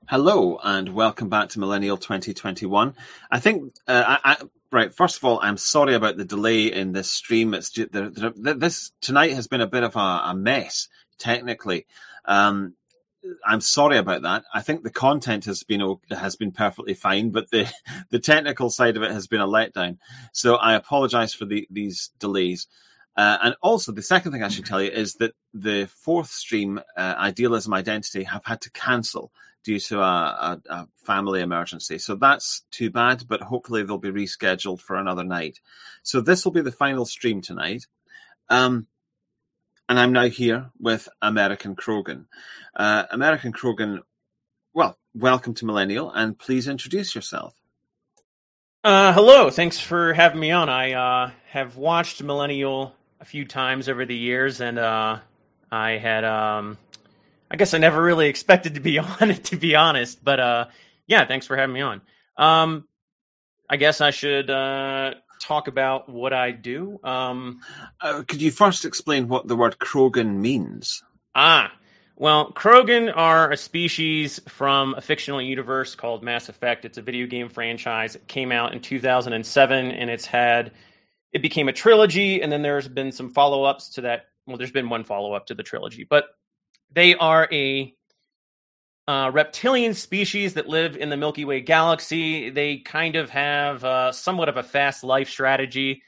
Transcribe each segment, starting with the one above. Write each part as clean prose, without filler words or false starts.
Hello and welcome back to Millennial 2021. I think, right, first of all, I'm sorry about the delay in this stream. This tonight has been a bit of a mess, technically. I'm sorry about that. I think the content has been perfectly fine, but the technical side of it has been a letdown. So I apologize for these delays. And also, the second thing I should tell you is that the fourth stream, Idealism Identity, have had to cancel due to a family emergency. So that's too bad, but hopefully they'll be rescheduled for another night. So this will be the final stream tonight. And I'm now here with American Krogan. American Krogan, well, welcome to Millennial, and please introduce yourself. Hello, thanks for having me on. I have watched Millennial a few times over the years, and I guess I never really expected to be on it, to be honest. But yeah, thanks for having me on. I guess I should talk about what I do. Could you first explain what the word Krogan means? Well, Krogan are a species from a fictional universe called Mass Effect. It's a video game franchise. It came out in 2007, and it became a trilogy, and then there's been some follow-ups to that. Well, there's been one follow-up to the trilogy, but they are a reptilian species that live in the Milky Way galaxy. They kind of have somewhat of a fast life strategy.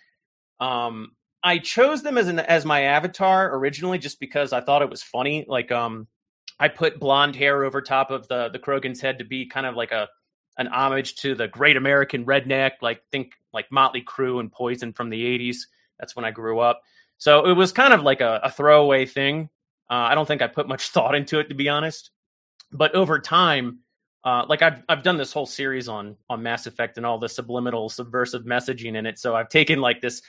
I chose them as my avatar originally just because I thought it was funny. Like, I put blonde hair over top of the Krogan's head to be kind of like an homage to the great American redneck, like think like Motley Crue and Poison from the 80s. That's when I grew up. So it was kind of like a throwaway thing. I don't think I put much thought into it, to be honest. But over time, like I've done this whole series on Mass Effect and all the subliminal subversive messaging in it. So I've taken like this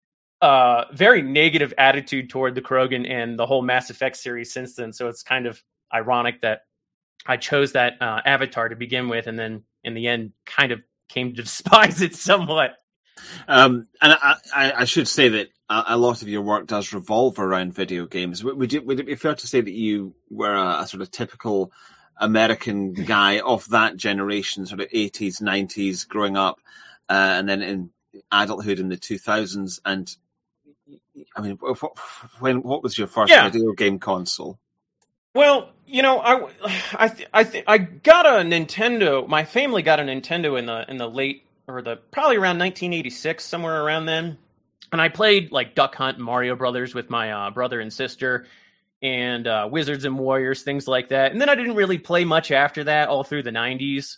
very negative attitude toward the Krogan and the whole Mass Effect series since then. So it's kind of ironic that I chose that avatar to begin with, and then in the end kind of came to despise it somewhat. And I should say that a lot of your work does revolve around video games. Would it be fair to say that you were a sort of typical American guy of that generation, sort of 80s, 90s, growing up, and then in adulthood in the 2000s? And I mean, what was your first video game console? Well, you know, I got a Nintendo. My family got a Nintendo in the late, or probably around 1986, somewhere around then. And I played like Duck Hunt and Mario Brothers with my brother and sister, and Wizards and Warriors, things like that. And then I didn't really play much after that, all through the 90s.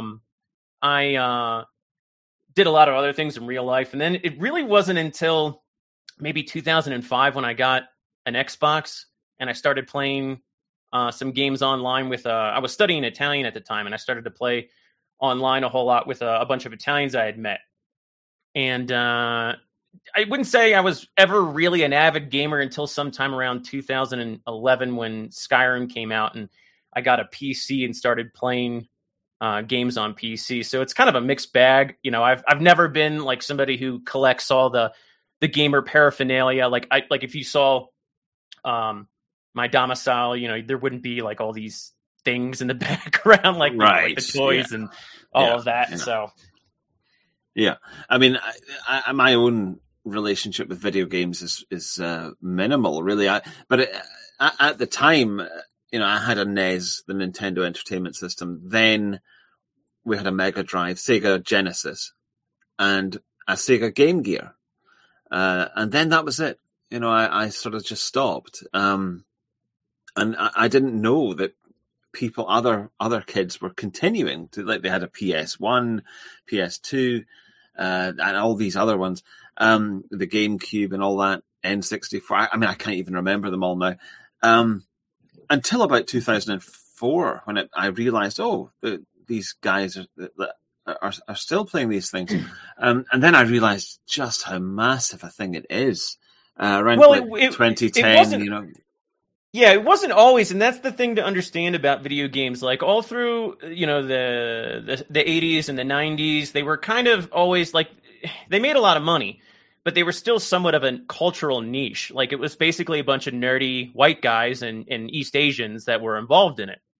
I did a lot of other things in real life. And then it really wasn't until maybe 2005 when I got an Xbox and I started playing some games online with, I was studying Italian at the time, and I started to play online a whole lot with a bunch of Italians I had met. And I wouldn't say I was ever really an avid gamer until sometime around 2011 when Skyrim came out, and I got a PC and started playing games on PC. So it's kind of a mixed bag. You know, I've never been like somebody who collects all the gamer paraphernalia. Like if you saw my domicile, you know, there wouldn't be like all these things in the background, like, right. Like the toys and all of that. Yeah. So, yeah, I mean, I my own relationship with video games is minimal, really. But at the time, you know, I had a NES, the Nintendo Entertainment System. Then we had a Mega Drive, Sega Genesis, and a Sega Game Gear, and then that was it. You know, I sort of just stopped, and I didn't know that other kids were continuing to, like, they had a PS1, PS2, and all these other ones, the GameCube and all that, N64. I mean, I can't even remember them all now. Until about 2004, when I realized, these guys are still playing these things. And then I realized just how massive a thing it is. Around 2010, you know. Yeah, it wasn't always, and that's the thing to understand about video games. Like all through, you know, the 80s and the 90s, they were kind of always like, they made a lot of money, but they were still somewhat of a cultural niche. Like it was basically a bunch of nerdy white guys and East Asians that were involved in it.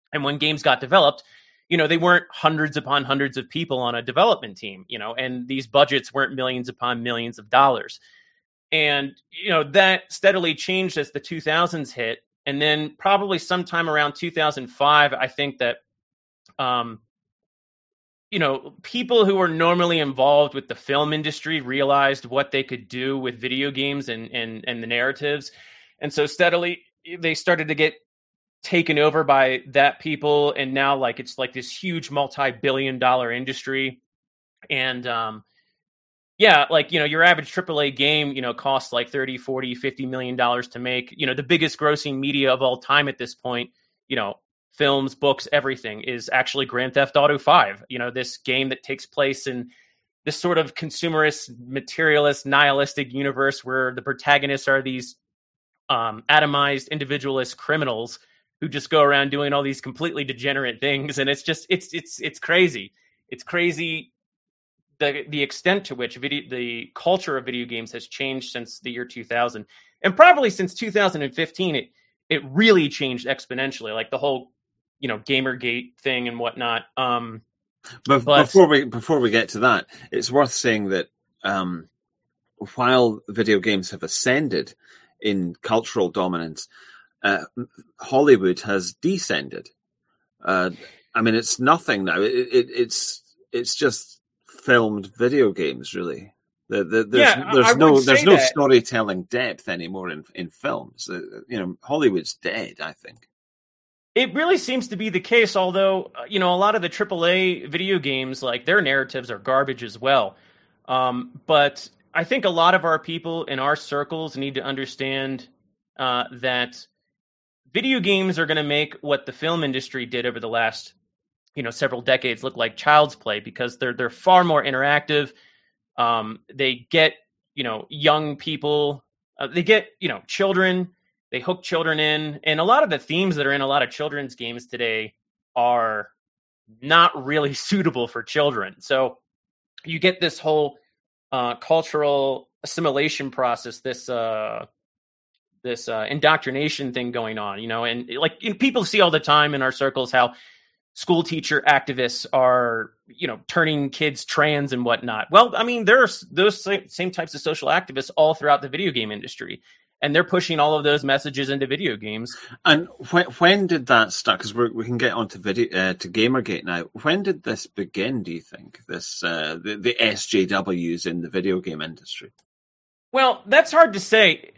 And when games got developed, they weren't hundreds upon hundreds of people on a development team, and these budgets weren't millions upon millions of dollars. And, that steadily changed as the 2000s hit. And then probably sometime around 2005, I think that, people who were normally involved with the film industry realized what they could do with video games and the narratives. And so steadily they started to get taken over by that people. And now it's like this huge multi-billion-dollar industry. And, your average AAA game, costs like 30, 40, $50 million to make. The biggest grossing media of all time at this point, films, books, everything is actually Grand Theft Auto 5. This game that takes place in this sort of consumerist, materialist, nihilistic universe where the protagonists are these atomized individualist criminals who just go around doing all these completely degenerate things. And it's just, it's crazy. It's crazy the extent to which the culture of video games has changed since the year 2000. And probably since 2015, it really changed exponentially, like the whole, Gamergate thing and whatnot. But before we get to that, it's worth saying that while video games have ascended in cultural dominance, Hollywood has descended. It's nothing now. It's just filmed video games, really. There's no storytelling depth anymore in films. Hollywood's dead, I think. It really seems to be the case, although, a lot of the AAA video games, like their narratives are garbage as well. But I think a lot of our people in our circles need to understand that video games are going to make what the film industry did over the last, several decades look like child's play, because they're far more interactive. They get, young people, they get, children. They hook children in, and a lot of the themes that are in a lot of children's games today are not really suitable for children. So you get this whole cultural assimilation process, this indoctrination thing going on, and people see all the time in our circles how school teacher activists are, turning kids trans and whatnot. Well, there's those same types of social activists all throughout the video game industry. And they're pushing all of those messages into video games. And when did that start? Because we can get on to to Gamergate now. When did this begin, do you think, this the SJWs in the video game industry? Well, that's hard to say.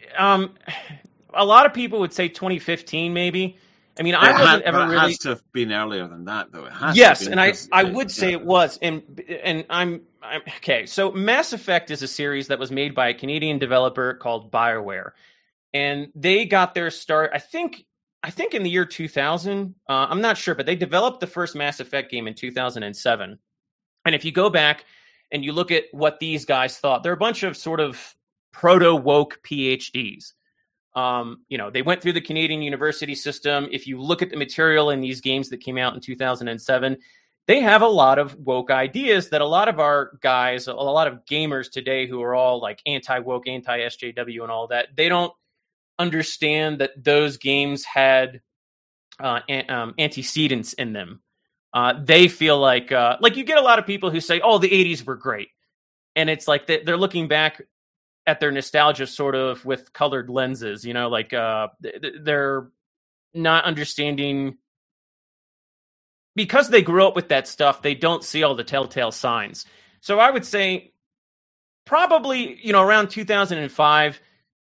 A lot of people would say 2015, maybe. I has to have been earlier than that, though. It has. Yes, and I would say it was. And I'm okay. So Mass Effect is a series that was made by a Canadian developer called BioWare. And they got their start, I think in the year 2000. I'm not sure, but they developed the first Mass Effect game in 2007. And if you go back and you look at what these guys thought, they're a bunch of sort of proto-woke PhDs. They went through the Canadian university system. If you look at the material in these games that came out in 2007, they have a lot of woke ideas that a lot of our guys, a lot of gamers today who are all like anti-woke, anti-SJW and all that, they don't understand that those games had antecedents in them. They feel like you get a lot of people who say, oh, the 80s were great. And it's like they're looking back at their nostalgia sort of with colored lenses, they're not understanding, because they grew up with that stuff. They don't see all the telltale signs. So I would say probably, around 2005,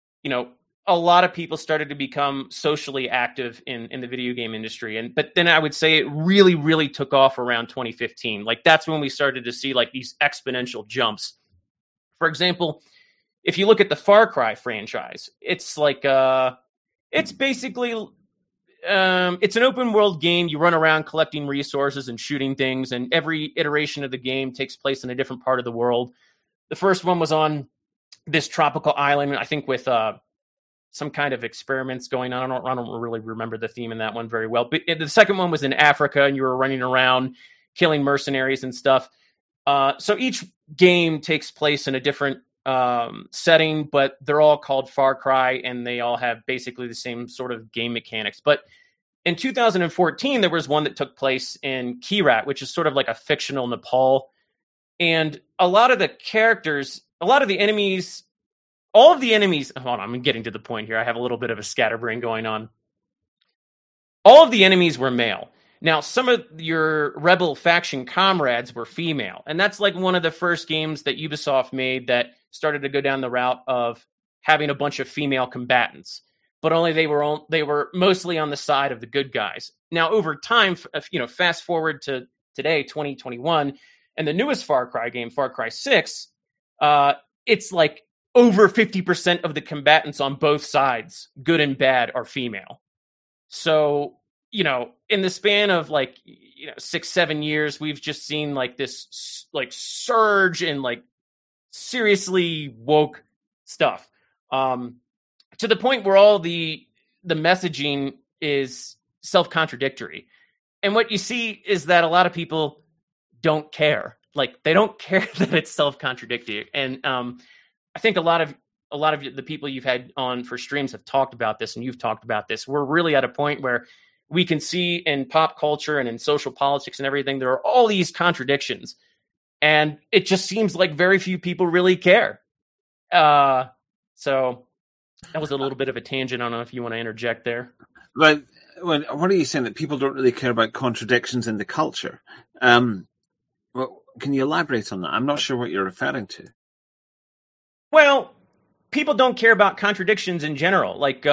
a lot of people started to become socially active in the video game industry. But then I would say it really, really took off around 2015. Like that's when we started to see like these exponential jumps. For example, if you look at the Far Cry franchise, it's like it's basically it's an open world game. You run around collecting resources and shooting things, and every iteration of the game takes place in a different part of the world. The first one was on this tropical island, I think, with some kind of experiments going on. I don't really remember the theme in that one very well. But the second one was in Africa, and you were running around killing mercenaries and stuff. So each game takes place in a different setting, but they're all called Far Cry, and they all have basically the same sort of game mechanics. But In 2014, there was one that took place in Kyrat, which is sort of like a fictional Nepal. And a lot of the characters, a lot of the enemies, all of the enemies, hold on, I'm getting to the point here. I have a little bit of a scatterbrain going on. All of the enemies were male. Now, some of your rebel faction comrades were female. And that's like one of the first games that Ubisoft made that started to go down the route of having a bunch of female combatants. But only they were mostly on the side of the good guys. Now, over time, fast forward to today, 2021, and the newest Far Cry game, Far Cry 6, it's like over 50% of the combatants on both sides, good and bad, are female. So, in the span of 6-7 years, we've just seen like this like surge in like seriously woke stuff. To the point where all the messaging is self-contradictory. And what you see is that a lot of people don't care. Like, they don't care that it's self-contradictory. And I think a lot of the people you've had on for streams have talked about this, and you've talked about this. We're really at a point where we can see in pop culture and in social politics and everything, there are all these contradictions. And it just seems like very few people really care. So that was a little bit of a tangent. I don't know if you want to interject there. But what are you saying, that people don't really care about contradictions in the culture? Well, can you elaborate on that? I'm not sure what you're referring to. Well, people don't care about contradictions in general. Like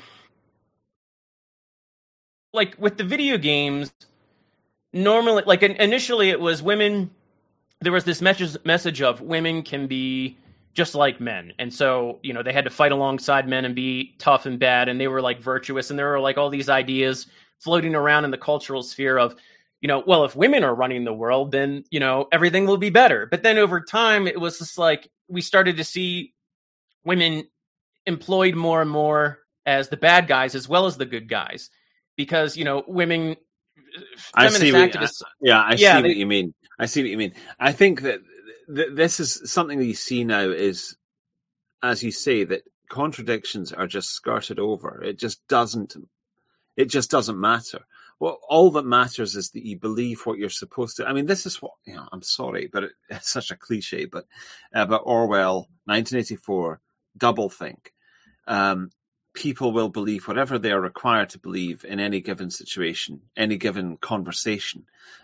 with the video games, normally, like initially it was women. There was this message of women can be just like men. And so, they had to fight alongside men and be tough and bad. And they were like virtuous. And there were like all these ideas floating around in the cultural sphere of, well, if women are running the world, then, everything will be better. But then over time, it was just like, we started to see women employed more and more as the bad guys as well as the good guys. Because, women, feminist activists. I see what you mean. I see what you mean. I think that this is something that you see now is, as you say, that contradictions are just skirted over. It just doesn't matter. Well, all that matters is that you believe what you're supposed to. I mean, this is what, I'm sorry, but it's such a cliche, but Orwell, 1984, doublethink. People will believe whatever they are required to believe in any given situation, any given conversation.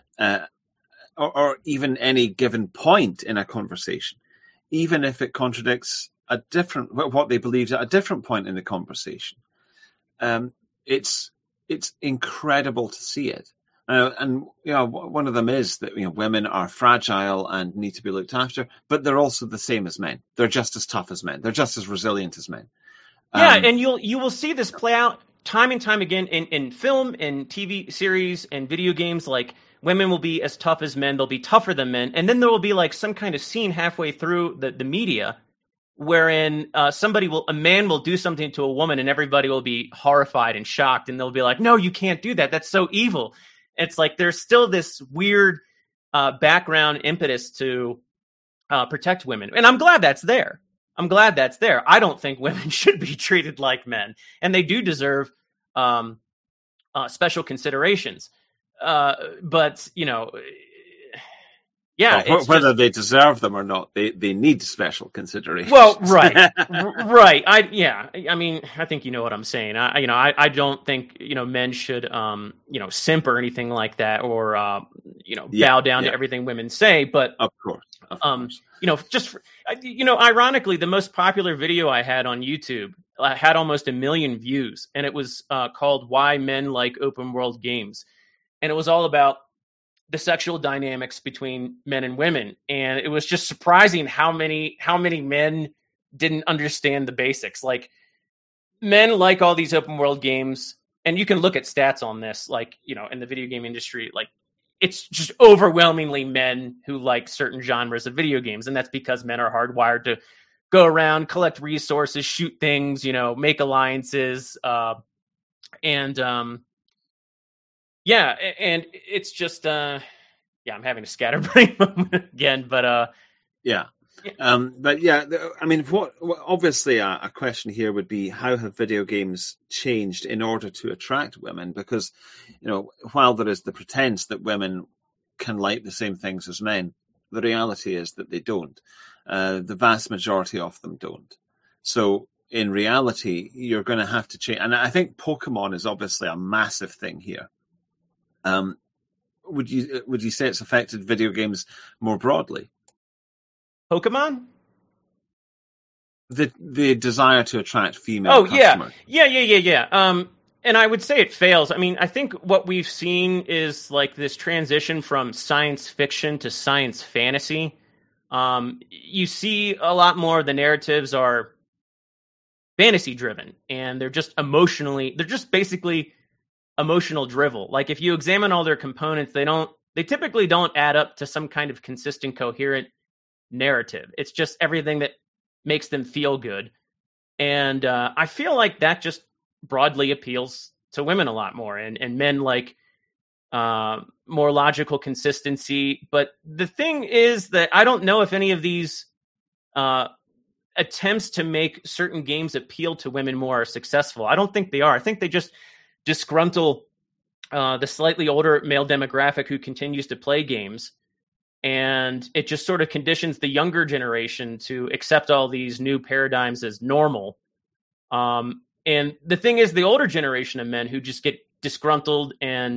Or even any given point in a conversation, even if it contradicts what they believe at a different point in the conversation. It's incredible to see it. And one of them is that women are fragile and need to be looked after, but they're also the same as men. They're just as tough as men. They're just as resilient as men. Yeah, and you will see this play out time and time again in film, in TV series, and video games. Like, women will be as tough as men. They'll be tougher than men. And then there will be like some kind of scene halfway through the media wherein a man will do something to a woman and everybody will be horrified and shocked. And they'll be like, no, you can't do that. That's so evil. It's like there's still this weird background impetus to protect women. And I'm glad that's there. I don't think women should be treated like men. And they do deserve special considerations. But whether they deserve them or not, they need special consideration. Well, right. I mean, I think you know what I'm saying. I don't think men should simp or anything like that, or bow down to everything women say. But of course. Ironically, the most popular video I had on YouTube had almost 1 million views, and it was called "Why Men Like Open World Games." And it was all about the sexual dynamics between men and women. And it was just surprising how many men didn't understand the basics. Like, men like all these open world games, and you can look at stats on this, like, in the video game industry, like, it's just overwhelmingly men who like certain genres of video games. And that's because men are hardwired to go around, collect resources, shoot things, make alliances, yeah, and it's just, I'm having a scatterbrain moment again, but yeah. But yeah, I mean, what obviously a question here would be, how have video games changed in order to attract women? Because, while there is the pretense that women can like the same things as men, the reality is that they don't. The vast majority of them don't. So in reality, you're going to have to change. And I think Pokemon is obviously a massive thing here. Would you say it's affected video games more broadly? Pokemon? The desire to attract female customers. Yeah. And I would say it fails. I mean, I think what we've seen is like this transition from science fiction to science fantasy. You see a lot more of the narratives are fantasy driven, and they're just basically emotional drivel. Like if you examine all their components, they typically don't add up to some kind of consistent, coherent narrative. It's just everything that makes them feel good. And I feel like that just broadly appeals to women a lot more, and men like more logical consistency. But the thing is that I don't know if any of these attempts to make certain games appeal to women more are successful. I don't think they are. I think they just disgruntle the slightly older male demographic who continues to play games. And it just sort of conditions the younger generation to accept all these new paradigms as normal. And the thing is, the older generation of men who just get disgruntled and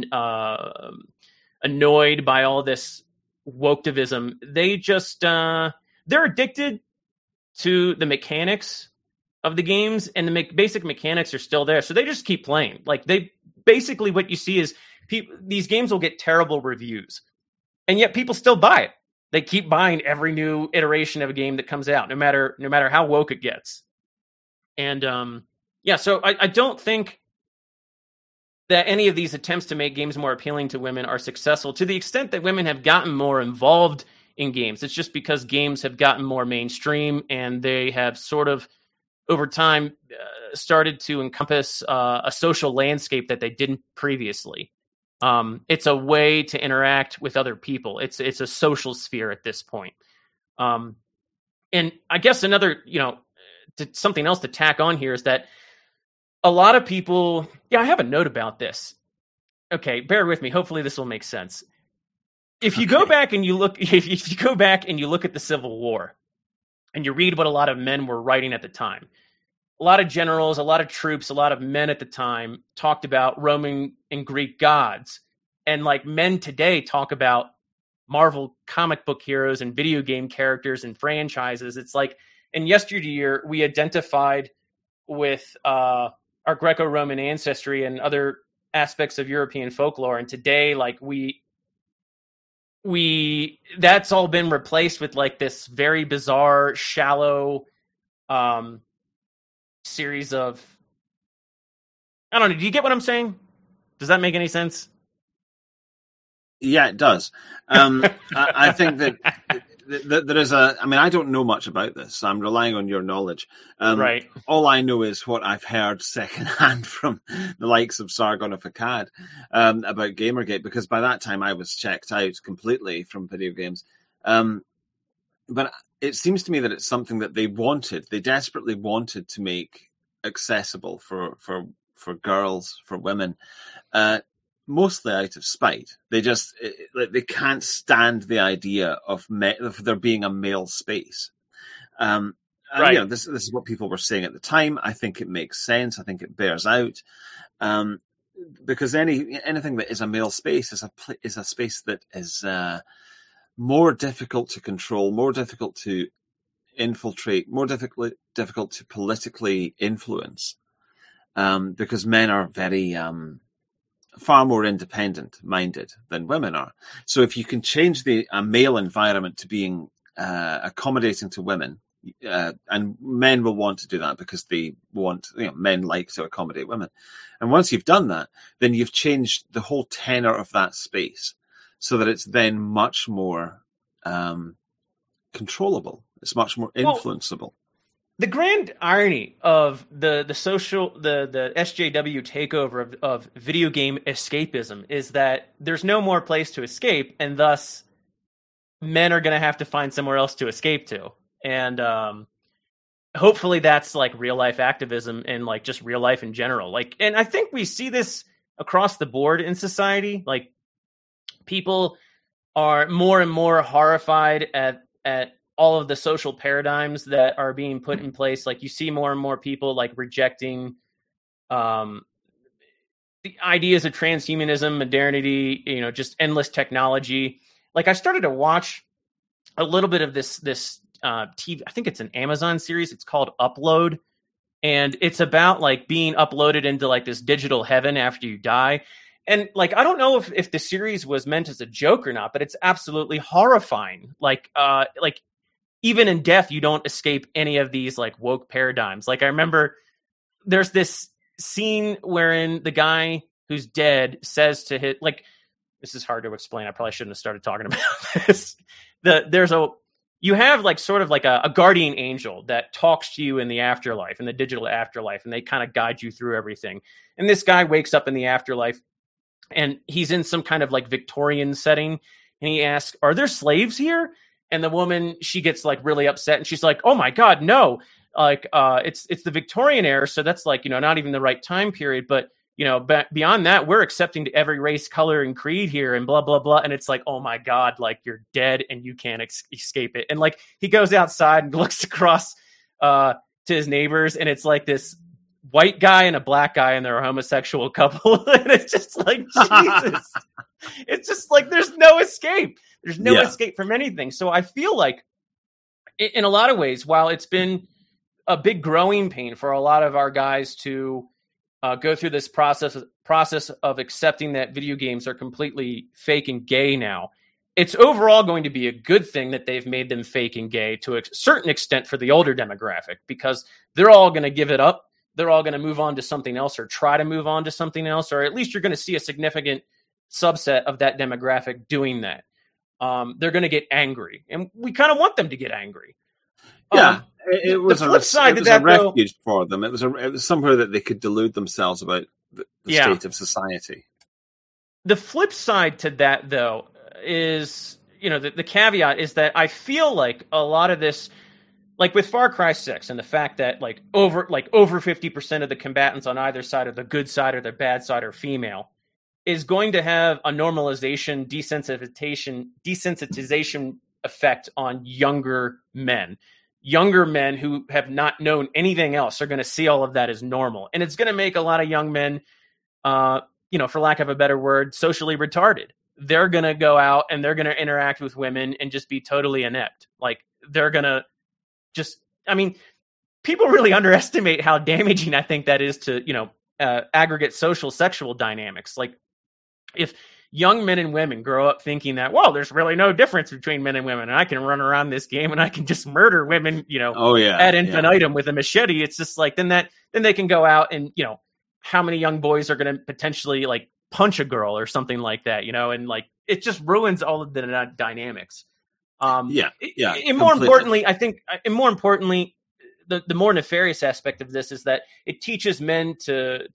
annoyed by all this woketivism, they just they're addicted to the mechanics of the games, and the basic mechanics are still there, so they just keep playing. Like basically what you see is these games will get terrible reviews, and yet people still buy it. They keep buying every new iteration of a game that comes out, no matter how woke it gets. And so I don't think that any of these attempts to make games more appealing to women are successful. To the extent that women have gotten more involved in games, it's just because games have gotten more mainstream, and they have sort of, over time, started to encompass a social landscape that they didn't previously. It's a way to interact with other people. It's a social sphere at this point. And I guess another, something else to tack on here is that a lot of people, I have a note about this. Okay, bear with me. Hopefully this will make sense. If you go back and you look, if you go back and you look at the Civil War, and you read what a lot of men were writing at the time, a lot of generals, a lot of troops, a lot of men at the time talked about Roman and Greek gods. And like men today talk about Marvel comic book heroes and video game characters and franchises. It's like in yesteryear, we identified with our Greco-Roman ancestry and other aspects of European folklore. And today, like that's all been replaced with like this very bizarre, shallow series of, I don't know. Do you get what I'm saying? Does that make any sense? Yeah, it does. I think that there is I don't know much about this, so I'm relying on your knowledge. Right. All I know is what I've heard secondhand from the likes of Sargon of Akkad about Gamergate, because by that time I was checked out completely from video games. But it seems to me that it's something that they desperately wanted to make accessible for girls, for women, mostly out of spite. They just they can't stand the idea of there being a male space. Right. This is what people were saying at the time. I think it makes sense. I think it bears out. Because anything that is a male space is a space that is more difficult to control, more difficult to infiltrate, more difficult to politically influence, because men are very far more independent-minded than women are. So if you can change a male environment to being accommodating to women, and men will want to do that because they want, men like to accommodate women. And once you've done that, then you've changed the whole tenor of that space so that it's then much more controllable. It's much more influenceable. The grand irony of the SJW takeover of video game escapism is that there's no more place to escape, and thus men are going to have to find somewhere else to escape to. And hopefully that's like real life activism and like just real life in general. Like, and I think we see this across the board in society. Like, people are more and more horrified at all of the social paradigms that are being put in place. Like, you see more and more people like rejecting the ideas of transhumanism, modernity, just endless technology. Like, I started to watch a little bit of this TV. I think it's an Amazon series. It's called Upload. And it's about like being uploaded into like this digital heaven after you die. And like, I don't know if the series was meant as a joke or not, but it's absolutely horrifying. Like even in death, you don't escape any of these like woke paradigms. Like, I remember there's this scene wherein the guy who's dead says to hit, like, this is hard to explain. I probably shouldn't have started talking about this. You have like sort of like a guardian angel that talks to you in the afterlife, in the digital afterlife, and they kind of guide you through everything. And this guy wakes up in the afterlife and he's in some kind of like Victorian setting, and he asks, "Are there slaves here?" And the woman, she gets like really upset, and she's like, "Oh my God, no. Like, it's the Victorian era. So that's like, not even the right time period. But, beyond that, we're accepting to every race, color, and creed here, and blah, blah, blah." And it's like, oh my God, like, you're dead and you can't escape it. And like, he goes outside and looks across to his neighbors, and it's like this white guy and a black guy, and they're a homosexual couple. And it's just like, Jesus. It's just like, there's no escape. There's no escape from anything. So I feel like in a lot of ways, while it's been a big growing pain for a lot of our guys to go through this process of accepting that video games are completely fake and gay now, it's overall going to be a good thing that they've made them fake and gay to a certain extent for the older demographic, because they're all going to give it up. They're all going to move on to something else, or try to move on to something else, or at least you're going to see a significant subset of that demographic doing that. They're going to get angry, and we kind of want them to get angry. Yeah, it was the flip side to that, a refuge for them. It was somewhere that they could delude themselves about the state of society. The flip side to that, though, is, the caveat is that I feel like a lot of this, like with Far Cry 6, and the fact that over 50% of the combatants on either side, of the good side or the bad side, are female, is going to have a normalization, desensitization effect on younger men. Younger men who have not known anything else are going to see all of that as normal. And it's going to make a lot of young men, for lack of a better word, socially retarded. They're going to go out and they're going to interact with women and just be totally inept. Like, they're going to people really underestimate how damaging I think that is to, aggregate social sexual dynamics. Like, if young men and women grow up thinking that, well, there's really no difference between men and women, and I can run around this game and I can just murder women, ad infinitum with a machete. It's just like, then they can go out and, how many young boys are going to potentially like punch a girl or something like that, and like, it just ruins all of the dynamics. And more importantly, I think, the more nefarious aspect of this is that it teaches men to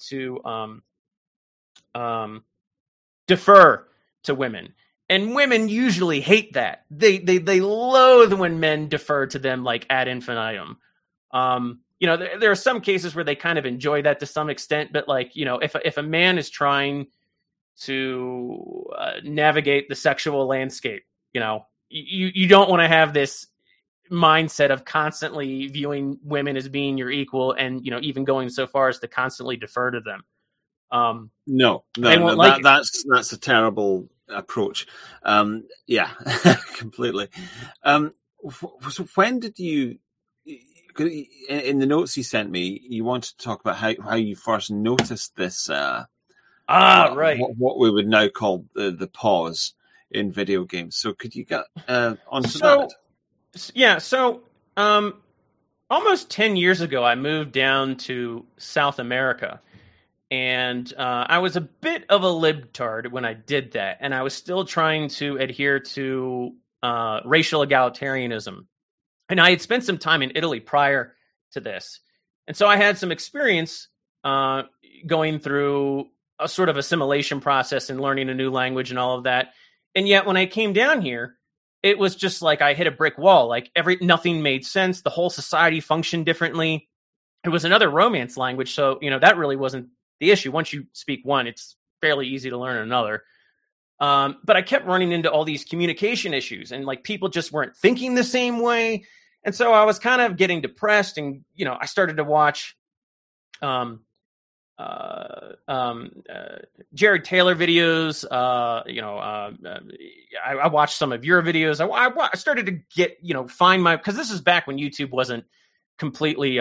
defer to women, and women usually hate that. They loathe when men defer to them like ad infinitum. There are some cases where they kind of enjoy that to some extent, but like, if a man is trying to navigate the sexual landscape, you don't want to have this mindset of constantly viewing women as being your equal, and even going so far as to constantly defer to them. No, that's a terrible approach. Completely. So when did you, in the notes you sent me, you wanted to talk about how you first noticed this, right, what we would now call the pause in video games. So could you get onto that? Yeah. So, almost 10 years ago, I moved down to South America. And I was a bit of a libtard when I did that. And I was still trying to adhere to racial egalitarianism. And I had spent some time in Italy prior to this. And so I had some experience going through a sort of assimilation process and learning a new language and all of that. And yet when I came down here, it was just like I hit a brick wall. Like nothing made sense. The whole society functioned differently. It was another Romance language, so that really wasn't the issue. Once you speak one, it's fairly easy to learn another. But I kept running into all these communication issues, and like people just weren't thinking the same way. And so I was kind of getting depressed, and I started to watch Jared Taylor videos. I watched some of your videos. I started to get find because this is back when YouTube wasn't completely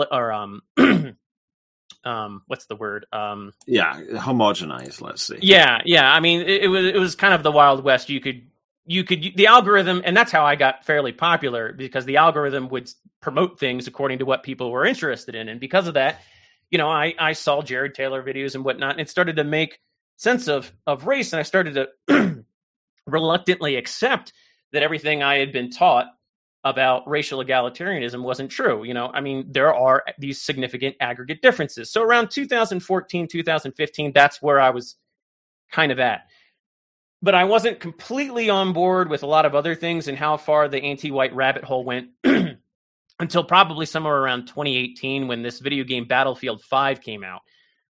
what's the word? Homogenized, let's say. Yeah. I mean, it was kind of the Wild West. You could the algorithm, and that's how I got fairly popular, because the algorithm would promote things according to what people were interested in, and because of that, I saw Jared Taylor videos and whatnot, and it started to make sense of race, and I started to reluctantly accept that everything I had been taught about racial egalitarianism wasn't true. I mean, there are these significant aggregate differences. So around 2014, 2015, that's where I was kind of at. But I wasn't completely on board with a lot of other things and how far the anti-white rabbit hole went until probably somewhere around 2018, when this video game Battlefield 5 came out.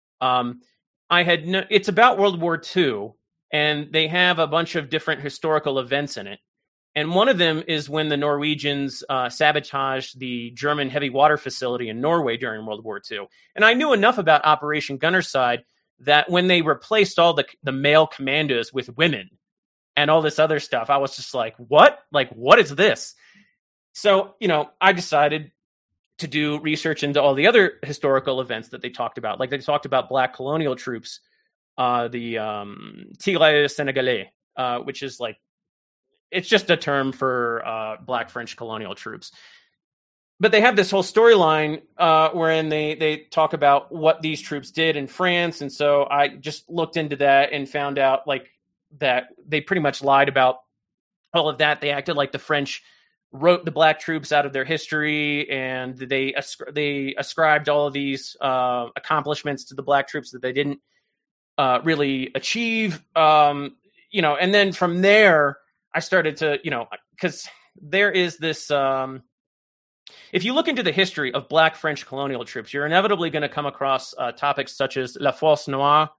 It's about World War II, and they have a bunch of different historical events in it. And one of them is when the Norwegians sabotaged the German heavy water facility in Norway during World War II. And I knew enough about Operation Gunnerside that when they replaced all the male commandos with women and all this other stuff, I was just like, what? Like, what is this? So, I decided to do research into all the other historical events that they talked about. Like, they talked about black colonial troops, the Tigre Senegalais, which is like, it's just a term for black French colonial troops. But they have this whole storyline wherein they talk about what these troops did in France. And so I just looked into that and found out that they pretty much lied about all of that. They acted like the French wrote the black troops out of their history, and they ascribed all of these accomplishments to the black troops that they didn't really achieve. And then from there, I started to, because there is this, if you look into the history of black French colonial troops, you're inevitably going to come across topics such as La Force Noire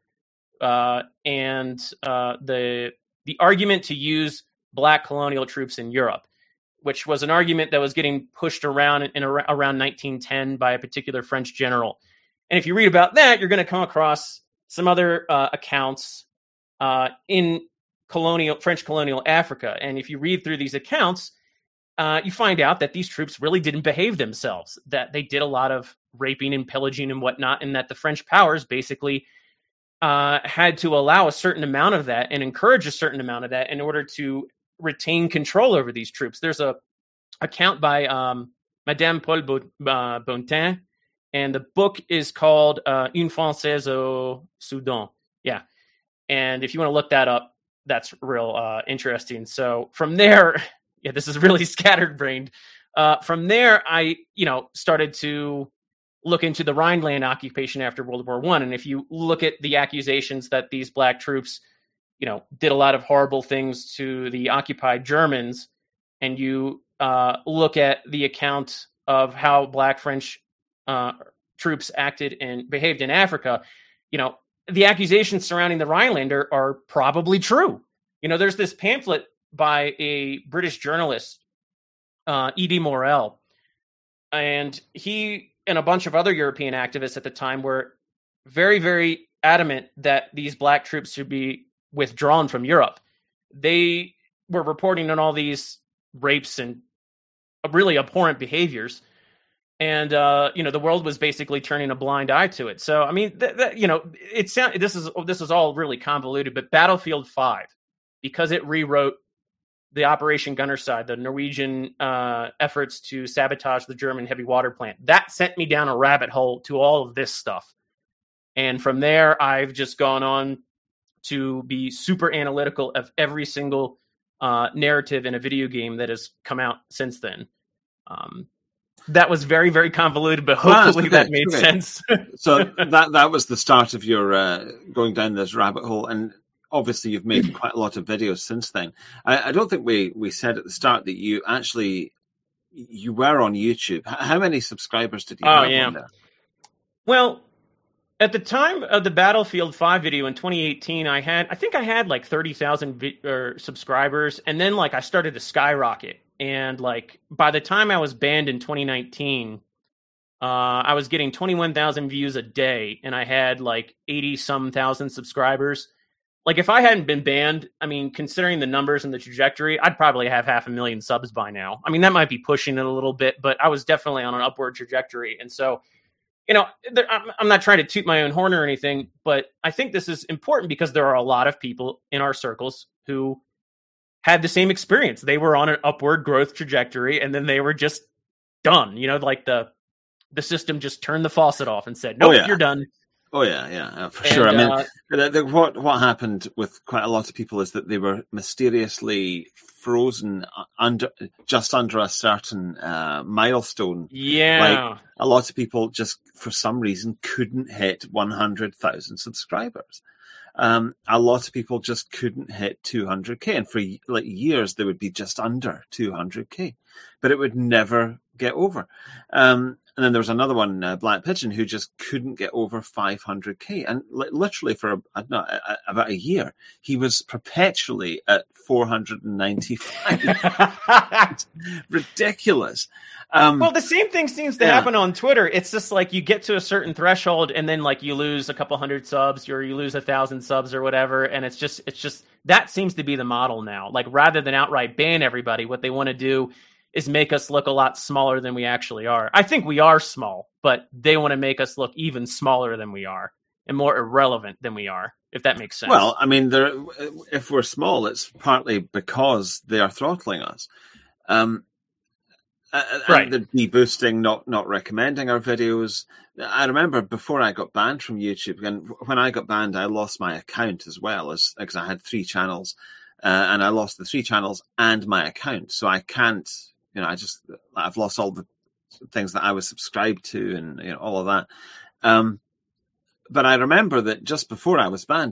and the argument to use black colonial troops in Europe, which was an argument that was getting pushed around around 1910 by a particular French general. And if you read about that, you're going to come across some other accounts in French colonial Africa. And if you read through these accounts, you find out that these troops really didn't behave themselves, that they did a lot of raping and pillaging and whatnot, and that the French powers basically had to allow a certain amount of that and encourage a certain amount of that in order to retain control over these troops. There's a account by Madame Paul Bontin, and the book is called Une Française au Soudan. Yeah. And if you want to look that up, that's real interesting. So from there, yeah, this is really scatterbrained. From there, I, started to look into the Rhineland occupation after World War I. And if you look at the accusations that these black troops, did a lot of horrible things to the occupied Germans, and you look at the account of how black French troops acted and behaved in Africa, the accusations surrounding the Rhineland are probably true. There's this pamphlet by a British journalist, E.D. Morel, and he and a bunch of other European activists at the time were very, very adamant that these black troops should be withdrawn from Europe. They were reporting on all these rapes and really abhorrent behaviors. And, the world was basically turning a blind eye to it. So, I mean, this is all really convoluted, but Battlefield 5, because it rewrote the Operation Gunnerside, the Norwegian efforts to sabotage the German heavy water plant, that sent me down a rabbit hole to all of this stuff. And from there, I've just gone on to be super analytical of every single narrative in a video game that has come out since then. That was very, very convoluted, but hopefully that made sense. So that was the start of your going down this rabbit hole. And obviously you've made quite a lot of videos since then. I don't think we said at the start that you were on YouTube. How many subscribers did you have on there? Well, at the time of the Battlefield 5 video in 2018, I think I had like 30,000 subscribers, and then like I started to skyrocket. And like by the time I was banned in 2019, I was getting 21,000 views a day, and I had like 80-some thousand subscribers. Like if I hadn't been banned, I mean, considering the numbers and the trajectory, I'd probably have 500,000 subs by now. I mean, that might be pushing it a little bit, but I was definitely on an upward trajectory. And so, you know, I'm not trying to toot my own horn or anything, but I think this is important because there are a lot of people in our circles who had the same experience. They were on an upward growth trajectory, and then they were just done. You know, like the system just turned the faucet off and said, "Nope, you're done." Oh yeah, for sure. I mean, what happened with quite a lot of people is that they were mysteriously frozen just under a certain milestone. Yeah, like a lot of people just for some reason couldn't hit 100,000 subscribers. A lot of people just couldn't hit 200k, and for like years they would be just under 200k, but it would never get over. And then there was another one, Black Pigeon, who just couldn't get over 500k, and literally for about a year, he was perpetually at 495. Ridiculous. Well, the same thing seems to happen on Twitter. It's just like you get to a certain threshold, and then like you lose a couple hundred subs, or you lose 1,000 subs, or whatever, and it's just that seems to be the model now. Like rather than outright ban everybody, what they want to do is make us look a lot smaller than we actually are. I think we are small, but they want to make us look even smaller than we are and more irrelevant than we are, if that makes sense. Well, I mean, if we're small, it's partly because they are throttling us. Right. And the deboosting, not recommending our videos. I remember before I got banned from YouTube, and when I got banned, I lost my account as well, because I had 3 channels, and I lost the 3 channels and my account. So I can't, I've lost all the things that I was subscribed to and all of that. But I remember that just before I was banned,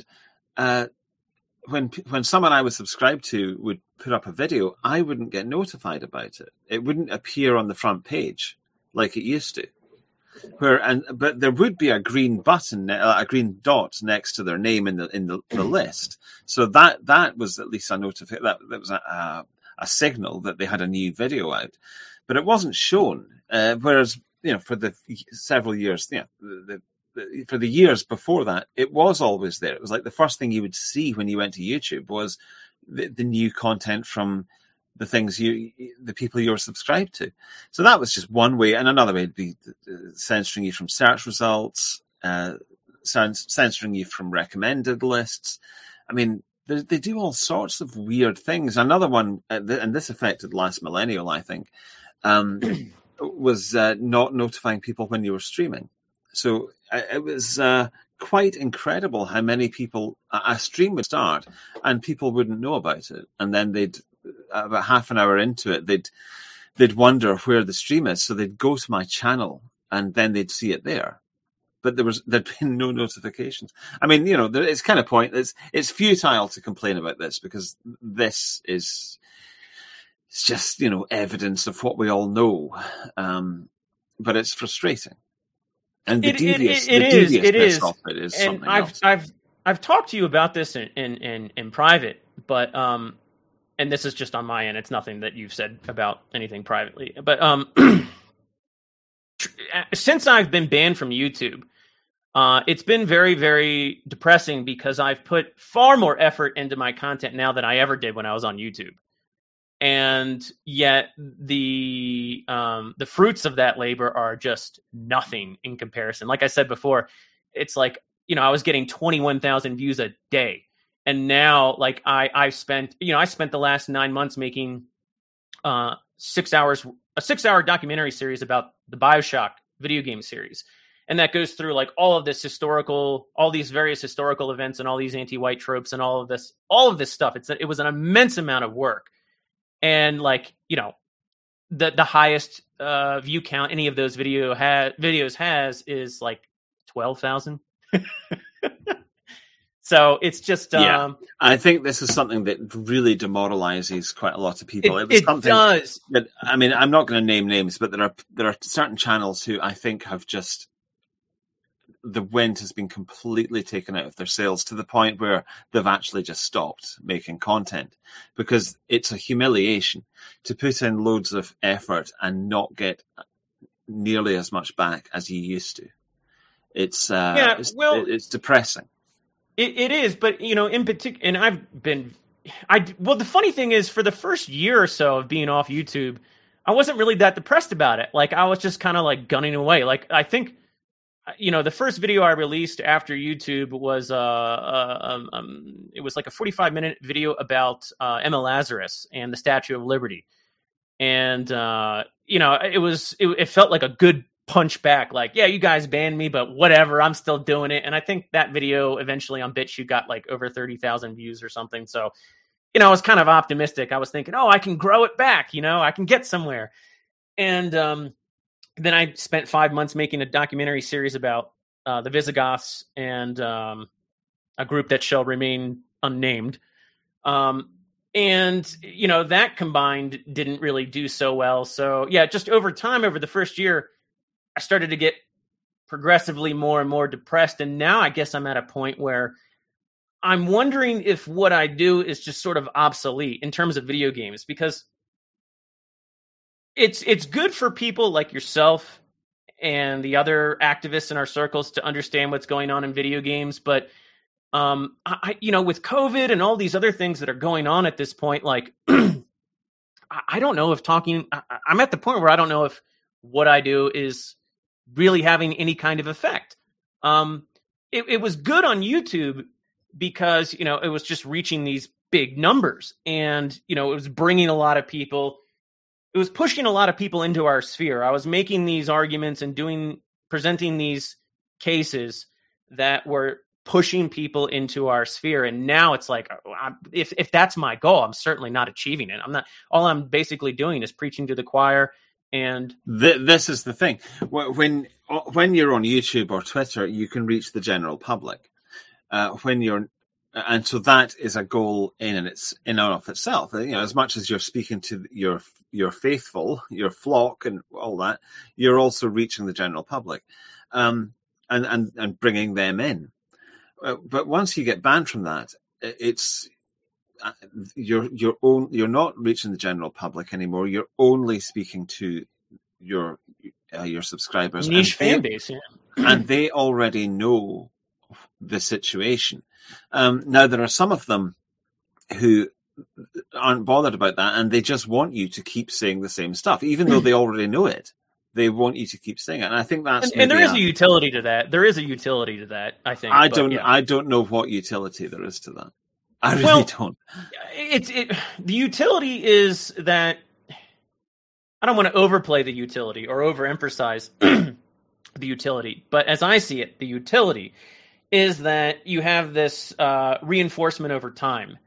when someone I was subscribed to would put up a video, I wouldn't get notified about it. It wouldn't appear on the front page like it used to. But there would be a green button, a green dot next to their name in the list. So that was at least a notification. That was a signal that they had a new video out, but it wasn't shown. Whereas for the several years, for the years before that, it was always there. It was like the first thing you would see when you went to YouTube was the new content from the things the people you were subscribed to. So that was just one way, and another way would be censoring you from search results, censoring you from recommended lists. I mean, they do all sorts of weird things. Another one, and this affected Last Millennial, I think, was not notifying people when you were streaming. So it was quite incredible how many people a stream would start and people wouldn't know about it, and then they'd about half an hour into it, they'd wonder where the stream is, so they'd go to my channel and then they'd see it there. But there'd been no notifications. I mean, it's kind of pointless. It's futile to complain about this because this is it's just evidence of what we all know. But it's frustrating. And the devious of it is and something else. I've talked to you about this in private, but and this is just on my end. It's nothing that you've said about anything privately. But since I've been banned from YouTube, it's been very, very depressing because I've put far more effort into my content now than I ever did when I was on YouTube. And yet the fruits of that labor are just nothing in comparison. Like I said before, it's like, I was getting 21,000 views a day. And now, like I spent the last 9 months making 6 hours, a 6-hour documentary series about the BioShock video game series, and that goes through like all these various historical events and all these anti-white tropes and all of this stuff. It was an immense amount of work, and like the highest view count any of those videos has is like 12,000. So it's just I think this is something that really demoralizes quite a lot of people. It does. That, I mean, I'm not going to name names, but there are certain channels who I think have just, the wind has been completely taken out of their sails to the point where they've actually just stopped making content, because it's a humiliation to put in loads of effort and not get nearly as much back as you used to. It's it's depressing. It is, but in particular, and the funny thing is, for the first year or so of being off YouTube, I wasn't really that depressed about it. Like, I was just kind of like gunning away. Like, I think, the first video I released after YouTube was it was like a 45-minute video about Emma Lazarus and the Statue of Liberty, and it felt like a good punch back, like, yeah, you guys banned me, but whatever, I'm still doing it. And I think that video eventually on BitChute got like over 30,000 views or something. So, I was kind of optimistic. I was thinking, oh, I can grow it back, I can get somewhere. And then I spent 5 months making a documentary series about the Visigoths and a group that shall remain unnamed. And that combined didn't really do so well. So yeah, just over time, over the first year, I started to get progressively more and more depressed. And now I guess I'm at a point where I'm wondering if what I do is just sort of obsolete in terms of video games, because it's good for people like yourself and the other activists in our circles to understand what's going on in video games. But, with COVID and all these other things that are going on at this point, like, I don't know if I'm at the point where I don't know if what I do is really having any kind of effect. It was good on YouTube because, it was just reaching these big numbers, and, it was bringing a lot of people. It was pushing a lot of people into our sphere. I was making these arguments and presenting these cases that were pushing people into our sphere. And now it's like, if that's my goal, I'm certainly not achieving it. All I'm basically doing is preaching to the choir. And this is the thing. When you're on YouTube or Twitter, you can reach the general public. And so that is a goal in and of itself. As much as you're speaking to your faithful, your flock, and all that, you're also reaching the general public, and bringing them in. But once you get banned from that, it's you're not reaching the general public anymore. You're only speaking to your subscribers, niche fan base, and they already know the situation. Now there are some of them who aren't bothered about that, and they just want you to keep saying the same stuff, even though they already know it. They want you to keep saying it, and I think that's and there is a utility to that. There is a utility to that, I think. I don't know what utility there is to that. I really don't. The utility is that I don't want to overplay the utility or overemphasize the utility, but as I see it, the utility is that you have this reinforcement over time.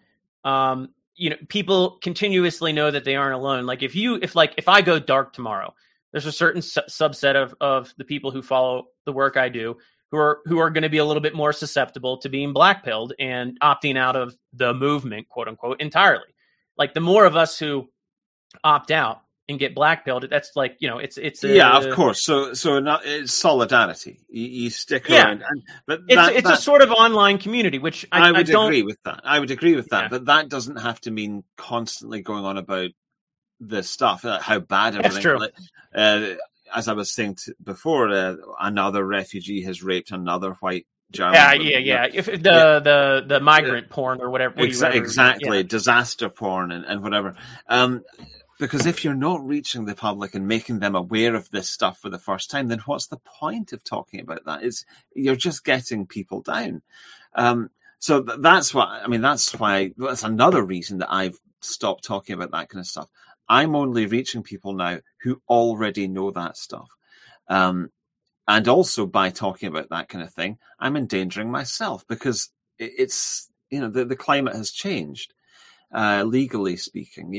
People continuously know that they aren't alone. Like if I go dark tomorrow, there's a certain subset of the people who follow the work I do who are going to be a little bit more susceptible to being blackpilled and opting out of the movement, quote unquote, entirely. Like the more of us who opt out and get blackpilled, that's like, it's of course. So it's solidarity. You stick around, but it's a sort of online community, which I would agree with that. I would agree with that, but that doesn't have to mean constantly going on about the stuff, how bad everything. That's true. As I was saying before, another refugee has raped another white German. Yeah. If the migrant porn or whatever. Exactly, disaster porn and whatever. Because if you're not reaching the public and making them aware of this stuff for the first time, then what's the point of talking about that? You're just getting people down. So that's that's another reason that I've stopped talking about that kind of stuff. I'm only reaching people now who already know that stuff. And also by talking about that kind of thing, I'm endangering myself because it's, the climate has changed. Legally speaking,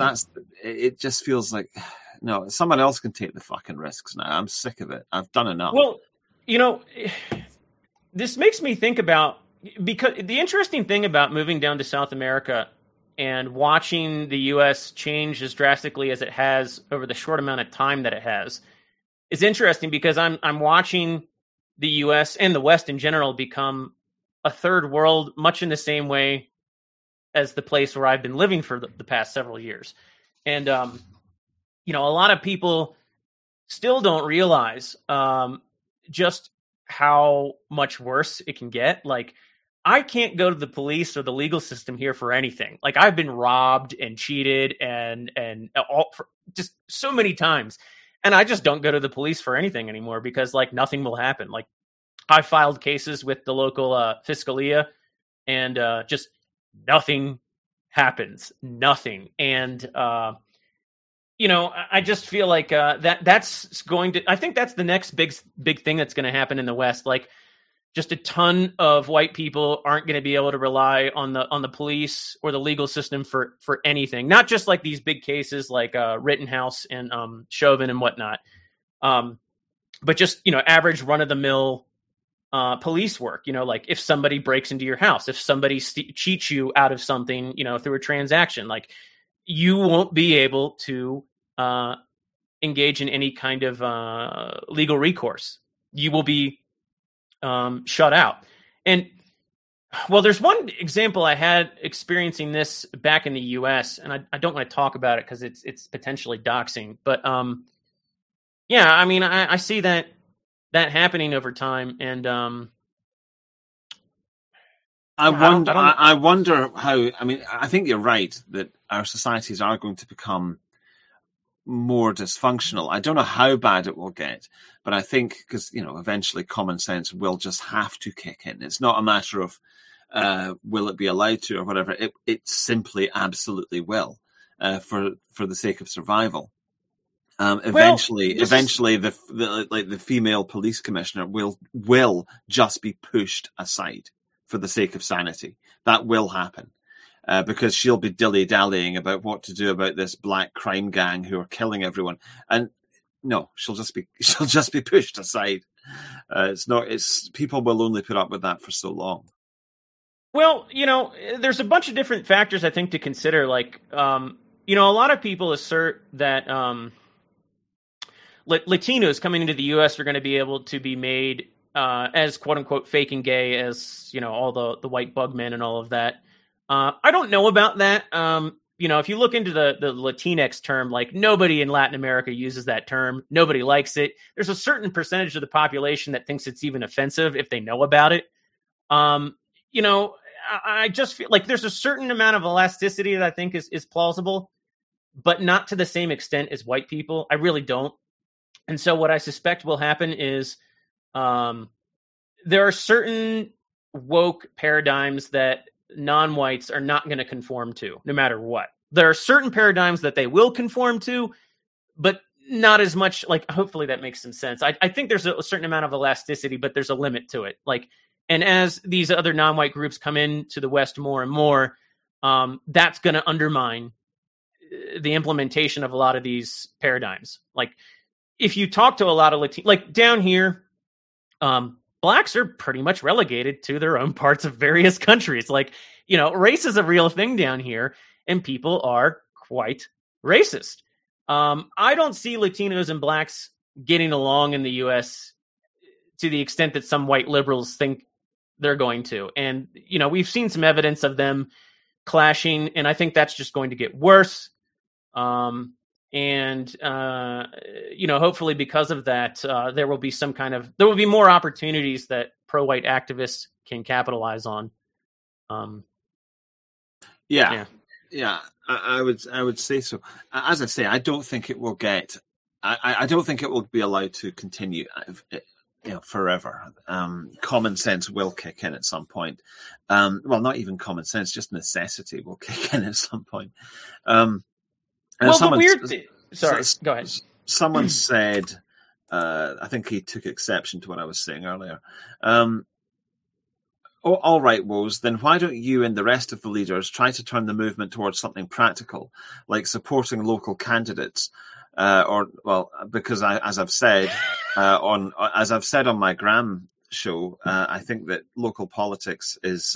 it just feels like, no, someone else can take the fucking risks now. I'm sick of it. I've done enough. Well, this makes me think about because the interesting thing about moving down to South America and watching the U.S. change as drastically as it has over the short amount of time that it has is interesting, because I'm watching the U.S. and the West in general become a third world, much in the same way as the place where I've been living for the past several years. And, a lot of people still don't realize just how much worse it can get. Like, I can't go to the police or the legal system here for anything. Like, I've been robbed and cheated and all for just so many times. And I just don't go to the police for anything anymore, because like nothing will happen. Like, I filed cases with the local Fiscalia, and just nothing happens. Nothing. And, I just feel like that's going to, I think that's the next big thing that's going to happen in the West. Like, just a ton of white people aren't going to be able to rely on the police or the legal system for anything. Not just like these big cases like Rittenhouse and Chauvin and whatnot, but just average run of the mill police work. Like if somebody breaks into your house, if somebody cheats you out of something, through a transaction, like you won't be able to engage in any kind of legal recourse. You will be shut out. And well, there's one example I had experiencing this back in the US, and I don't want to talk about it because it's potentially doxing, but yeah, I mean, I see that happening over time, and I wonder how. I mean, I think you're right that our societies are going to become more dysfunctional. I don't know how bad it will get, but I think because eventually common sense will just have to kick in. It's not a matter of will it be allowed to or whatever. It simply absolutely will for the sake of survival. Eventually, the female police commissioner will just be pushed aside for the sake of sanity. That will happen. Because she'll be dilly-dallying about what to do about this black crime gang who are killing everyone, and no, she'll just be pushed aside. It's people will only put up with that for so long. Well, there's a bunch of different factors I think to consider. Like, a lot of people assert that Latinos coming into the U.S. are going to be able to be made as quote unquote fake and gay as all the white bug men and all of that. I don't know about that. If you look into the Latinx term, like nobody in Latin America uses that term. Nobody likes it. There's a certain percentage of the population that thinks it's even offensive if they know about it. I just feel like there's a certain amount of elasticity that I think is plausible, but not to the same extent as white people. I really don't. And so what I suspect will happen is there are certain woke paradigms that non-whites are not going to conform to, no matter what. There are certain paradigms that they will conform to, but not as much. Like, hopefully that makes some sense. I think there's a certain amount of elasticity, but there's a limit to it. Like, and as these other non-white groups come into the West more and more, that's going to undermine the implementation of a lot of these paradigms. Like, if you talk to a lot of like down here, blacks are pretty much relegated to their own parts of various countries. Like, race is a real thing down here, and people are quite racist. I don't see Latinos and blacks getting along in the U.S. to the extent that some white liberals think they're going to. And, we've seen some evidence of them clashing, and I think that's just going to get worse. Hopefully because of that, there will be more opportunities that pro-white activists can capitalize on. Yeah. I would say so. As I say, I don't think it will get. I don't think it will be allowed to continue. Forever. Common sense will kick in at some point. Well, not even common sense, just necessity will kick in at some point. Sorry, go ahead. Someone said, I think he took exception to what I was saying earlier. All right, Woes, then why don't you and the rest of the leaders try to turn the movement towards something practical, like supporting local candidates? Because as I've said on my Gram show, I think that local politics is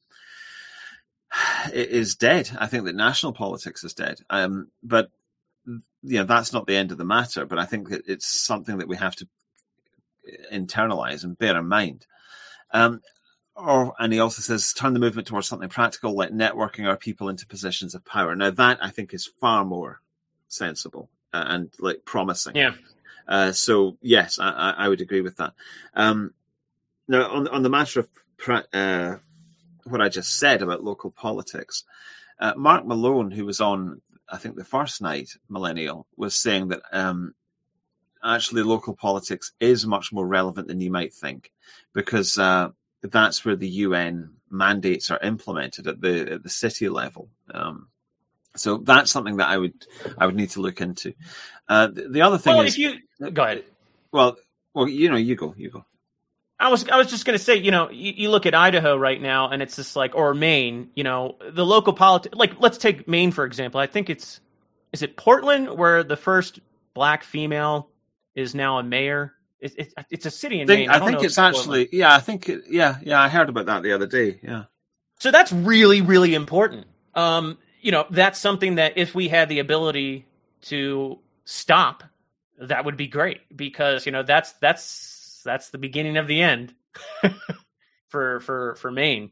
dead. I think that national politics is dead. But that's not the end of the matter. But I think that it's something that we have to internalize and bear in mind. And he also says, turn the movement towards something practical, like networking our people into positions of power. Now, that I think is far more sensible and like promising. Yeah. So yes, I would agree with that. Now, on the matter of what I just said about local politics, Mark Malone, who was on, I think, the first night, Millennial, was saying that actually local politics is much more relevant than you might think, because that's where the UN mandates are implemented at the city level. So that's something that I would need to look into. The other thing is, if you go ahead. Well, you go. I was just going to say, you look at Idaho right now, and it's just like, or Maine, the local politics. Like, let's take Maine for example. I think is it Portland where the first black female is now a mayor. It's a city in Maine. I think it's actually, yeah. I think, I heard about that the other day. Yeah. So that's really, really important. That's something that if we had the ability to stop, that would be great, because that's the beginning of the end for Maine.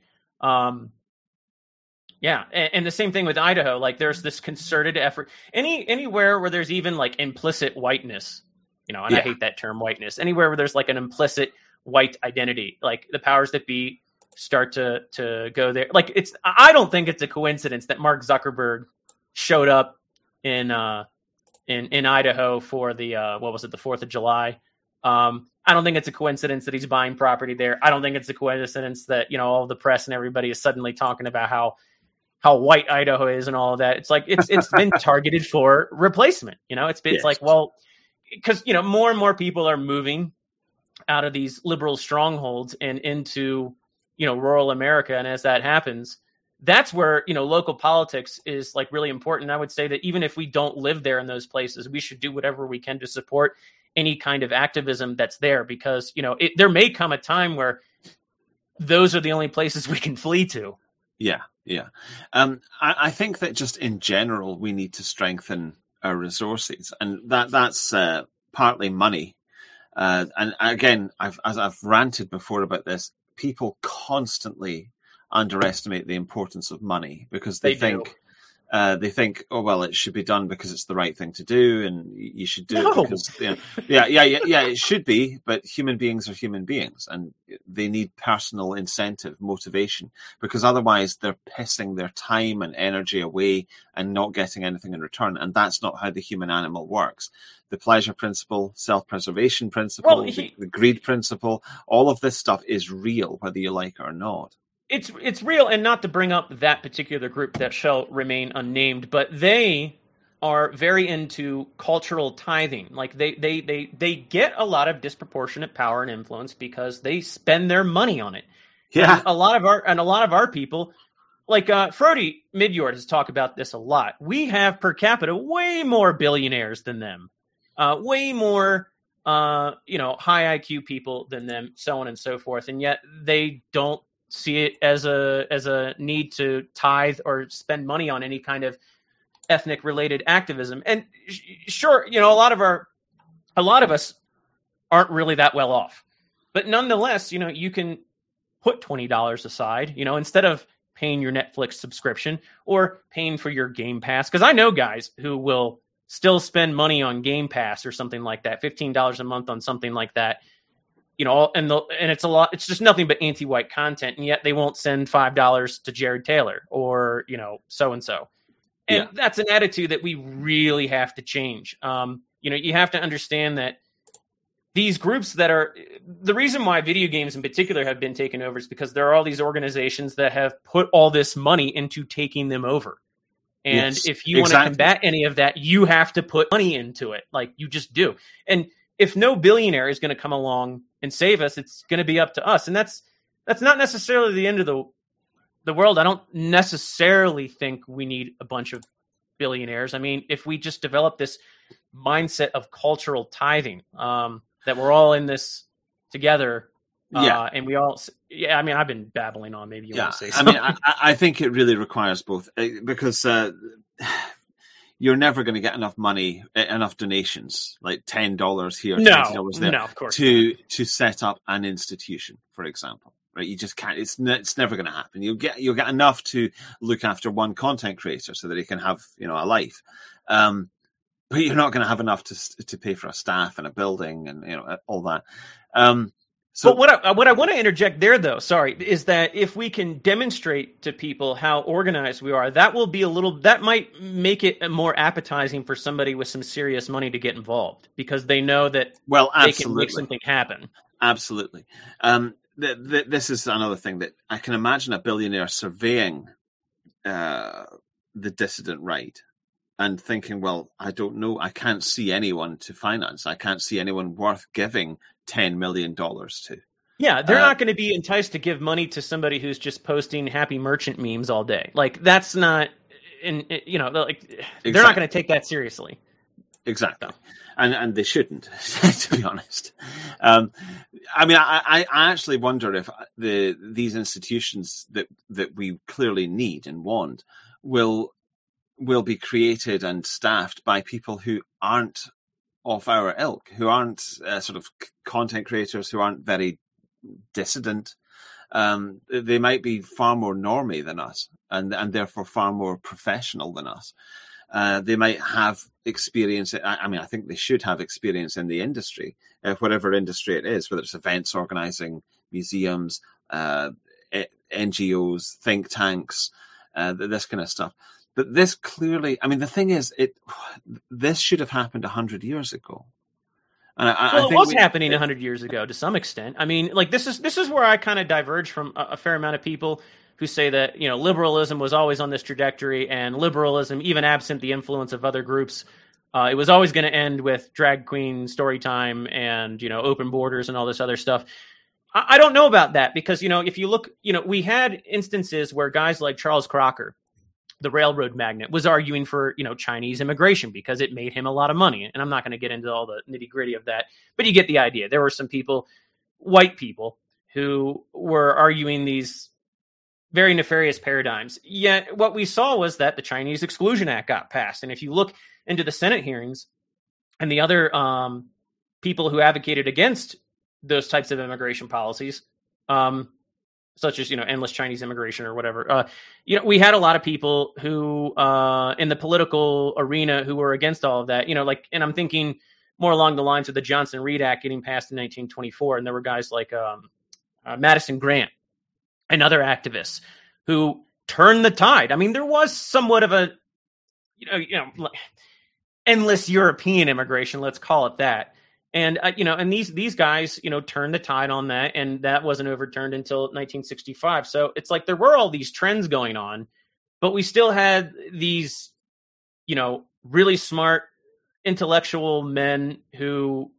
Yeah, and the same thing with Idaho. Like, there's this concerted effort anywhere where there's even like implicit whiteness. And I hate that term, whiteness. Anywhere where there's like an implicit white identity, like the powers that be start to go there. Like, I don't think it's a coincidence that Mark Zuckerberg showed up in Idaho for the the 4th of July. I don't think it's a coincidence that he's buying property there. I don't think it's a coincidence that all the press and everybody is suddenly talking about how white Idaho is and all of that. It's like it's been targeted for replacement. It's like, well, because more and more people are moving out of these liberal strongholds and into rural America, and as that happens, that's where local politics is like really important. I would say that even if we don't live there in those places, we should do whatever we can to support any kind of activism that's there, because there may come a time where those are the only places we can flee to. Yeah. I think that just in general we need to strengthen our resources, and that's partly money. And again, as I've ranted before about this, people constantly underestimate the importance of money, because they think, oh well, it should be done because it's the right thing to do, and you should do it because it should be. But human beings are human beings, and they need personal incentive, motivation, because otherwise they're pissing their time and energy away and not getting anything in return. And that's not how the human animal works. The pleasure principle, self-preservation principle, the greed principle, all of this stuff is real, whether you like it or not. It's real, and not to bring up that particular group that shall remain unnamed, but they are very into cultural tithing. Like they get a lot of disproportionate power and influence because they spend their money on it. Yeah, and a lot of our people, like Frody Midjord has talked about this a lot. We have per capita way more billionaires than them, way more high IQ people than them, so on and so forth, and yet they don't see it as a need to tithe or spend money on any kind of ethnic related activism. And sure, a lot of us aren't really that well off, but nonetheless, you can put $20 aside, instead of paying your Netflix subscription or paying for your Game Pass. Cause I know guys who will still spend money on Game Pass or something like that, $15 a month on something like that. And it's a lot. It's just nothing but anti-white content, and yet they won't send $5 to Jared Taylor or so and so. And that's an attitude that we really have to change. You have to understand that these groups that are the reason why video games in particular have been taken over is because there are all these organizations that have put all this money into taking them over. And if you want to combat any of that, you have to put money into it, like you just do. And if no billionaire is going to come along and save us, it's going to be up to us. And that's not necessarily the end of the world. I don't necessarily think we need a bunch of billionaires. I mean, if we just develop this mindset of cultural tithing, that we're all in this together, And we all, I mean, I've been babbling on. Maybe you want to say something. I mean, I think it really requires both, because you're never going to get enough money, enough donations, like $10 here, $20 there, of course to set up an institution, for example. Right? You just can't. It's never going to happen. You'll get enough to look after one content creator so that he can have a life. But you're not going to have enough to pay for a staff and a building and all that. So what I want to interject there, though, is that if we can demonstrate to people how organized we are, that might make it more appetizing for somebody with some serious money to get involved, because they know that they can make something happen. Absolutely. This is another thing that I can imagine a billionaire surveying the dissident right and thinking, well, I don't know, I can't see anyone to finance. I can't see anyone worth giving $10 million to. Yeah, they're not going to be enticed to give money to somebody who's just posting happy merchant memes all day. Like, that's not, they're not going to take that seriously. Exactly. So. And they shouldn't, to be honest. I mean, I actually wonder if these institutions that we clearly need and want will be created and staffed by people who aren't of our ilk, who aren't sort of content creators, who aren't very dissident. They might be far more normie than us, and therefore far more professional than us. They might have experience. I mean, I think they should have experience in the industry, whatever industry it is, whether it's events organizing, museums, NGOs, think tanks, this kind of stuff. But this clearly, I mean, the thing is, this should have happened 100 years ago. And it was happening 100 years ago to some extent. I mean, like, this is where I kind of diverge from a fair amount of people who say that, liberalism was always on this trajectory, and liberalism, even absent the influence of other groups, it was always going to end with drag queen story time and, open borders and all this other stuff. I don't know about that, because, if you look, we had instances where guys like Charles Crocker, the railroad magnate, was arguing for, Chinese immigration because it made him a lot of money. And I'm not going to get into all the nitty gritty of that, but you get the idea. There were some people, white people, who were arguing these very nefarious paradigms. Yet what we saw was that the Chinese Exclusion Act got passed. And if you look into the Senate hearings and the other people who advocated against those types of immigration policies, such as, endless Chinese immigration or whatever, we had a lot of people who in the political arena who were against all of that, and I'm thinking more along the lines of the Johnson-Reed Act getting passed in 1924. And there were guys like Madison Grant and other activists who turned the tide. I mean, there was somewhat of a, endless European immigration, let's call it that. And, and these guys, turned the tide on that, and that wasn't overturned until 1965. So it's like there were all these trends going on, but we still had these, really smart intellectual men who,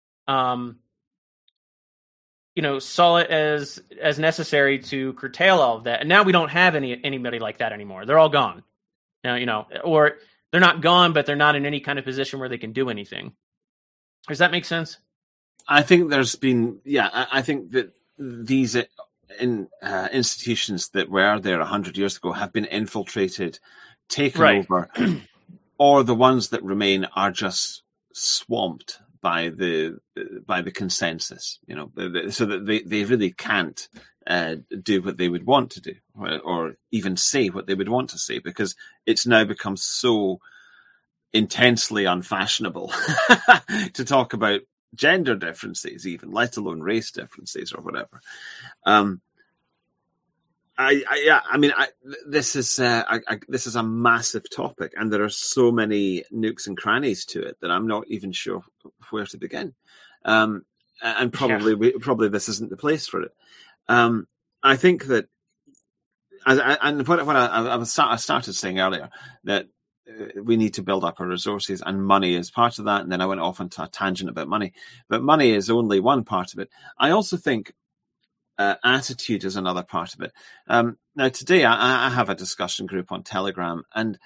saw it as necessary to curtail all of that. And now we don't have anybody like that anymore. They're all gone. Now, or they're not gone, but they're not in any kind of position where they can do anything. Does that make sense? I think there's been, I think that these institutions that were there 100 years ago have been infiltrated, taken over, or the ones that remain are just swamped by the consensus, so that they really can't do what they would want to do, or even say what they would want to say, because it's now become so intensely unfashionable to talk about gender differences, even, let alone race differences or whatever. This is a massive topic, and there are so many nooks and crannies to it that I'm not even sure where to begin. And probably this isn't the place for it. I think that, I started saying earlier that we need to build up our resources, and money is part of that. And then I went off into a tangent about money, but money is only one part of it. I also think attitude is another part of it. Now, today I have a discussion group on Telegram, and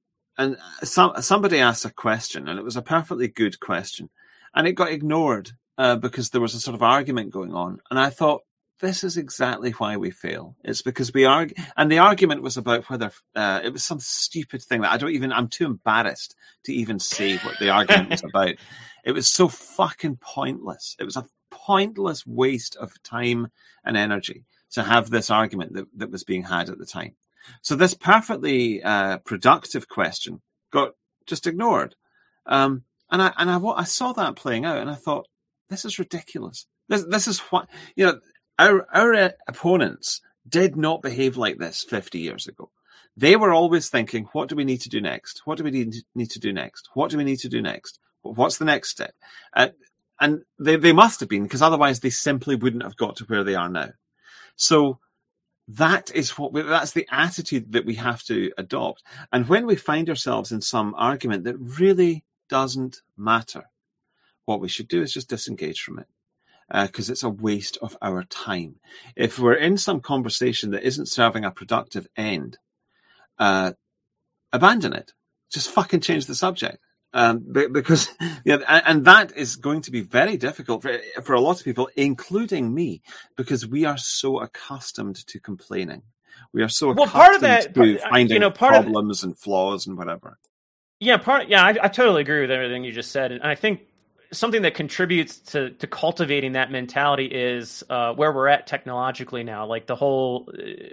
somebody asked a question, and it was a perfectly good question, and it got ignored because there was a sort of argument going on. And I thought, this is exactly why we fail. It's because we argue, and the argument was about whether it was some stupid thing that I'm too embarrassed to even say what the argument was about. It was so fucking pointless. It was a pointless waste of time and energy to have this argument that was being had at the time. So this perfectly productive question got just ignored. And I saw that playing out, and I thought, this is ridiculous. This is what, our opponents did not behave like this 50 years ago. They were always thinking, what do we need to do next? What do we need to do next? What do we need to do next? What's the next step? And they must have been, because otherwise they simply wouldn't have got to where they are now. So that's the attitude that we have to adopt. And when we find ourselves in some argument that really doesn't matter, what we should do is just disengage from it. Because it's a waste of our time. If we're in some conversation that isn't serving a productive end, abandon it. Just fucking change the subject. Because and that is going to be very difficult for a lot of people, including me, because we are so accustomed to complaining. We are so accustomed to finding problems and flaws and whatever. Yeah, I totally agree with everything you just said, and I think something that contributes to cultivating that mentality is where we're at technologically now, like the whole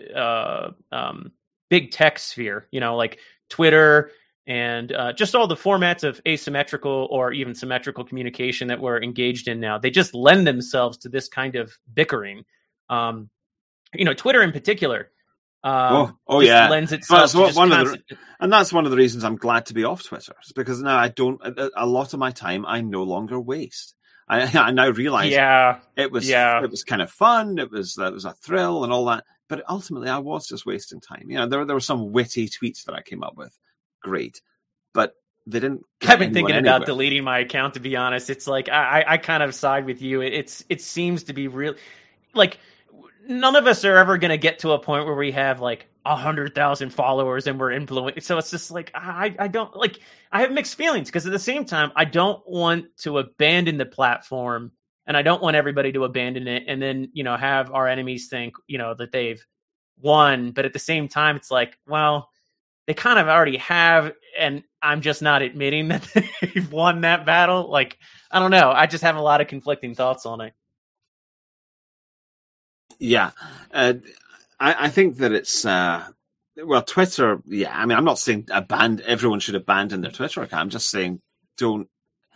big tech sphere, like Twitter and just all the formats of asymmetrical or even symmetrical communication that we're engaged in now. They just lend themselves to this kind of bickering. Twitter in particular. Lends itself to and that's one of the reasons I'm glad to be off Twitter. It's because now a lot of my time I no longer waste. I now realize it was kind of fun. It was a thrill and all that, but ultimately I was just wasting time. There were some witty tweets that I came up with. Great, but they didn't. I've been thinking about deleting my account, to be honest. It's like I kind of side with you. It seems to be real, like. None of us are ever going to get to a point where we have like 100,000 followers and we're influenced. So it's just like, I don't like, I have mixed feelings because at the same time, I don't want to abandon the platform and I don't want everybody to abandon it. And then, have our enemies think, that they've won. But at the same time, it's like, well, they kind of already have. And I'm just not admitting that they've won that battle. Like, I don't know. I just have a lot of conflicting thoughts on it. Yeah, I think that it's Twitter. Yeah, I mean, I'm not saying everyone should abandon their Twitter account. I'm just saying don't.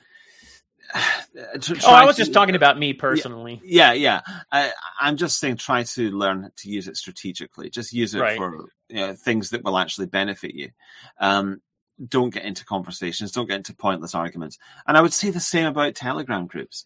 I was just talking about me personally. Yeah. I'm just saying try to learn to use it strategically. Just use it for things that will actually benefit you. Don't get into conversations. Don't get into pointless arguments. And I would say the same about Telegram groups.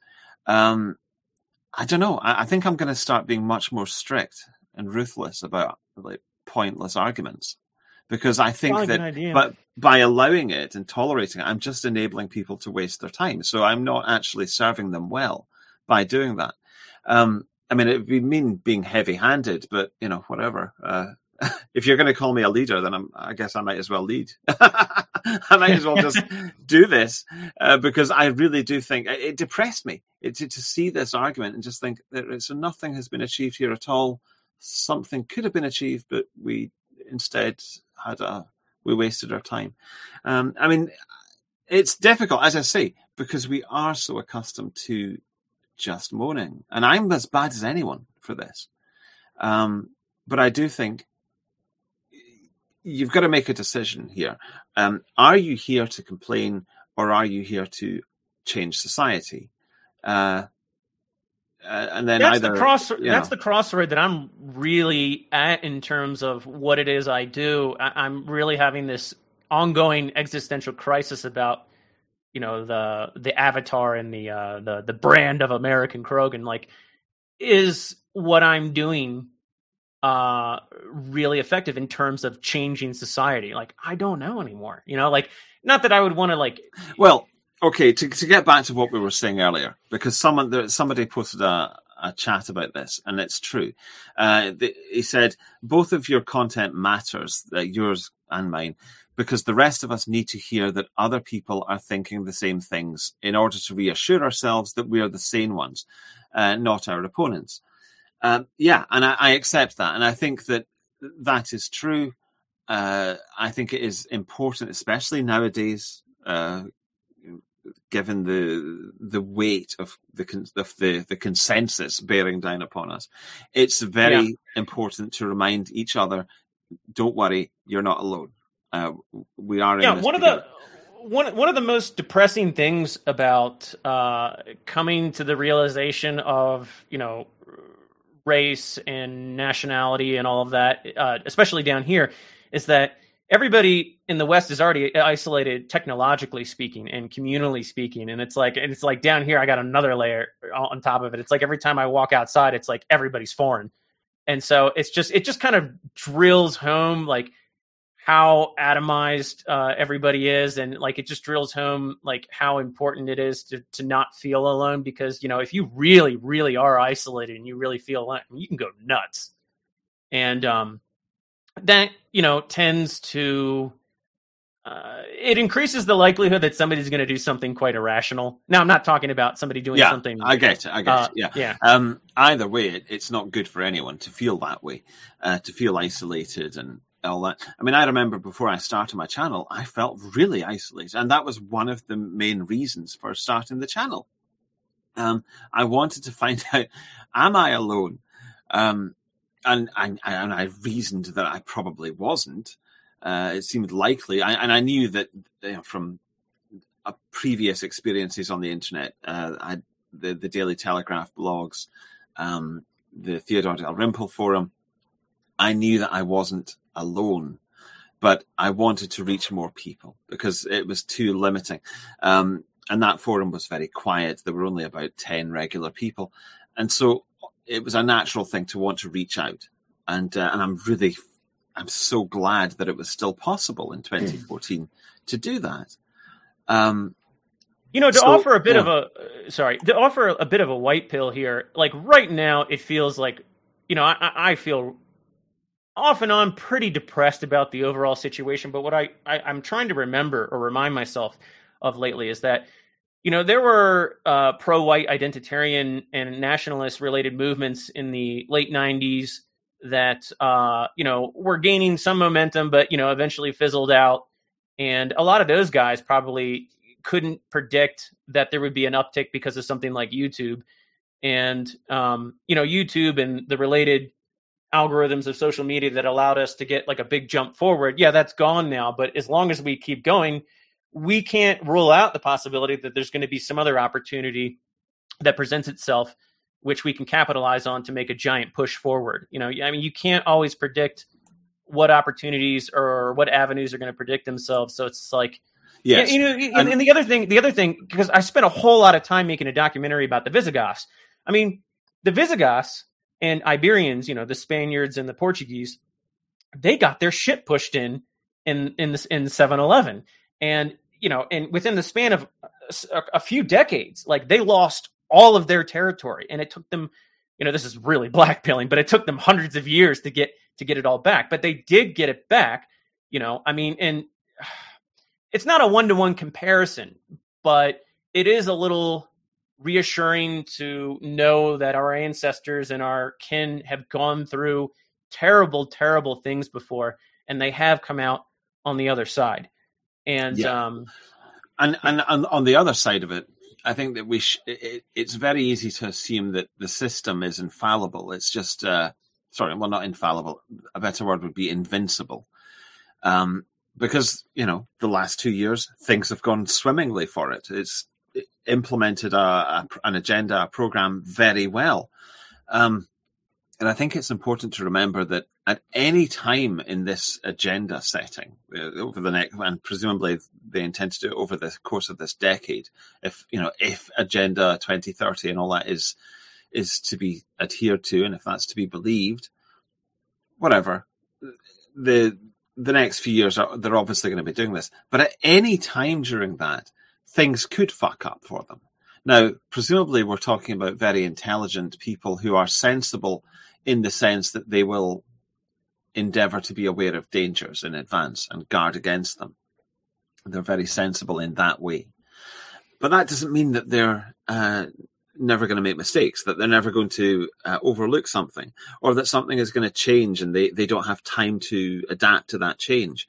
I don't know. I think I'm going to start being much more strict and ruthless about like pointless arguments, because I think but by allowing it and tolerating it, I'm just enabling people to waste their time. So I'm not actually serving them well by doing that. I mean, it would mean being heavy-handed, but whatever. If you're going to call me a leader, then I guess I might as well lead. I might as well just do this because I really do think it depressed me to see this argument and just think that nothing has been achieved here at all. Something could have been achieved, but we instead we wasted our time. I mean, it's difficult, as I say, because we are so accustomed to just moaning, and I'm as bad as anyone for this. But I do think you've got to make a decision here. Are you here to complain, or are you here to change society? And then that's the crossroad that I'm really at in terms of what it is I do. I'm really having this ongoing existential crisis about the avatar and the brand of American Krogan. Like, is what I'm doing really effective in terms of changing society? Like, I don't know anymore. Like, not that I would want to like. Well, okay, to get back to what we were saying earlier, because somebody posted a chat about this, and it's true. He said both of your content matters, yours and mine, because the rest of us need to hear that other people are thinking the same things in order to reassure ourselves that we are the sane ones, not our opponents. And I accept that. And I think that is true. I think it is important, especially nowadays, given the weight of the consensus bearing down upon us. It's very important to remind each other, don't worry, you're not alone. We are in this together. One of the most depressing things about coming to the realization of, race and nationality and all of that, especially down here, is that everybody in the West is already isolated technologically speaking and communally speaking. And it's like down here, I got another layer on top of it. It's like every time I walk outside, it's like everybody's foreign. And so it just kind of drills home like how atomized everybody is. And like, it just drills home like how important it is to not feel alone, because, if you really, really are isolated and you really feel alone, you can go nuts. And that, tends to, it increases the likelihood that somebody's going to do something quite irrational. Now, I'm not talking about somebody doing something. I get it. Yeah. Either way, it's not good for anyone to feel that way, to feel isolated and all that. I mean, I remember before I started my channel, I felt really isolated. And that was one of the main reasons for starting the channel. I wanted to find out, am I alone? And I reasoned that I probably wasn't. It seemed likely. I knew that from previous experiences on the internet, the Daily Telegraph blogs, the Theodore Dalrymple forum, I knew that I wasn't alone, but I wanted to reach more people because it was too limiting. And that forum was very quiet. There were only about 10 regular people. And so it was a natural thing to want to reach out. And I'm so glad that it was still possible in 2014 to do that. Offer a bit of a white pill here, like right now, it feels like, I feel off and on pretty depressed about the overall situation. But what I'm trying to remember or remind myself of lately is that, there were pro-white identitarian and nationalist related movements in the late 90s that, were gaining some momentum, but, eventually fizzled out. And a lot of those guys probably couldn't predict that there would be an uptick because of something like YouTube. And, YouTube and the related algorithms of social media that allowed us to get like a big jump forward. Yeah, that's gone now. But as long as we keep going, we can't rule out the possibility that there's going to be some other opportunity that presents itself, which we can capitalize on to make a giant push forward. You can't always predict what opportunities or what avenues are going to predict themselves. So it's like, yes. And the other thing, because I spent a whole lot of time making a documentary about the Visigoths. I mean, the Visigoths and Iberians, the Spaniards and the Portuguese, they got their shit pushed in 7-11. And, and within the span of a few decades, like they lost all of their territory. And it took them, this is really blackpilling, but it took them hundreds of years to get it all back. But they did get it back, and it's not a one-to-one comparison, but it is a little reassuring to know that our ancestors and our kin have gone through terrible, terrible things before, and they have come out on the other side. And and on the other side of it, I think that it's very easy to assume that the system is infallible. It's just not infallible. A better word would be invincible. Because, the last 2 years, things have gone swimmingly for it. It's implemented an agenda, a program very well. And I think it's important to remember that at any time in this agenda setting, over the next, and presumably they intend to do it over the course of this decade, if Agenda 2030 and all that is to be adhered to, and if that's to be believed, whatever, the next few years, they're obviously going to be doing this. But at any time during that, things could fuck up for them. Now, presumably we're talking about very intelligent people who are sensible in the sense that they will endeavor to be aware of dangers in advance and guard against them. They're very sensible in that way. But that doesn't mean that they're never going to make mistakes, that they're never going to overlook something, or that something is going to change and they don't have time to adapt to that change.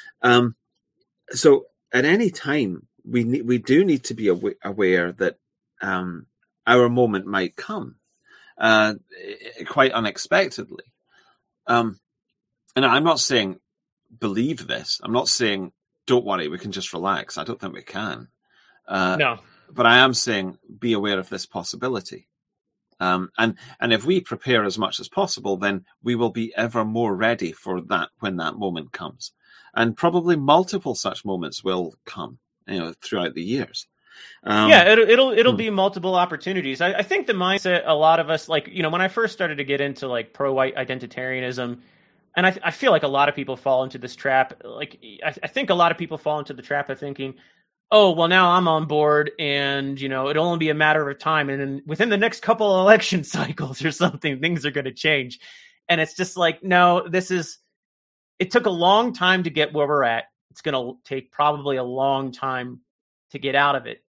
So at any time, we do need to be aware that our moment might come quite unexpectedly. And I'm not saying believe this. I'm not saying don't worry, we can just relax. I don't think we can. No. But I am saying be aware of this possibility. And if we prepare as much as possible, then we will be ever more ready for that when that moment comes. And probably multiple such moments will come, throughout the years. It'll be multiple opportunities. I think the mindset a lot of us, when I first started to get into pro-white identitarianism, and I feel like a lot of people fall into this trap. I think a lot of people fall into the trap of thinking, oh, well, now I'm on board and, it'll only be a matter of time. And then within the next couple of election cycles or something, things are going to change. And it's just no, it took a long time to get where we're at. It's going to take probably a long time to get out of it.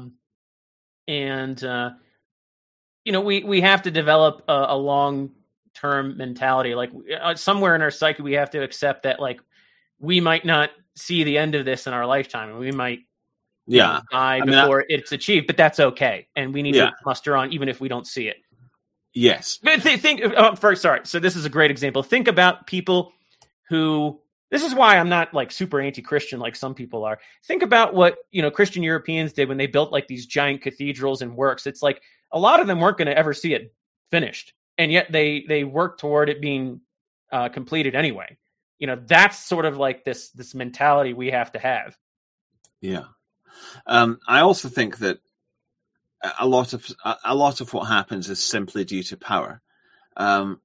We have to develop a long-term mentality. Somewhere in our psyche, we have to accept that we might not see the end of this in our lifetime, and we might die before it's achieved, but that's okay. And we need to muster on, even if we don't see it. Yes. But so this is a great example. Think about people who, this is why I'm not super anti-Christian like some people are. Think about what, Christian Europeans did when they built these giant cathedrals and works. It's a lot of them weren't going to ever see it finished. And yet they worked toward it being completed anyway. That's sort of this mentality we have to have. Yeah. I also think that a lot of what happens is simply due to power. And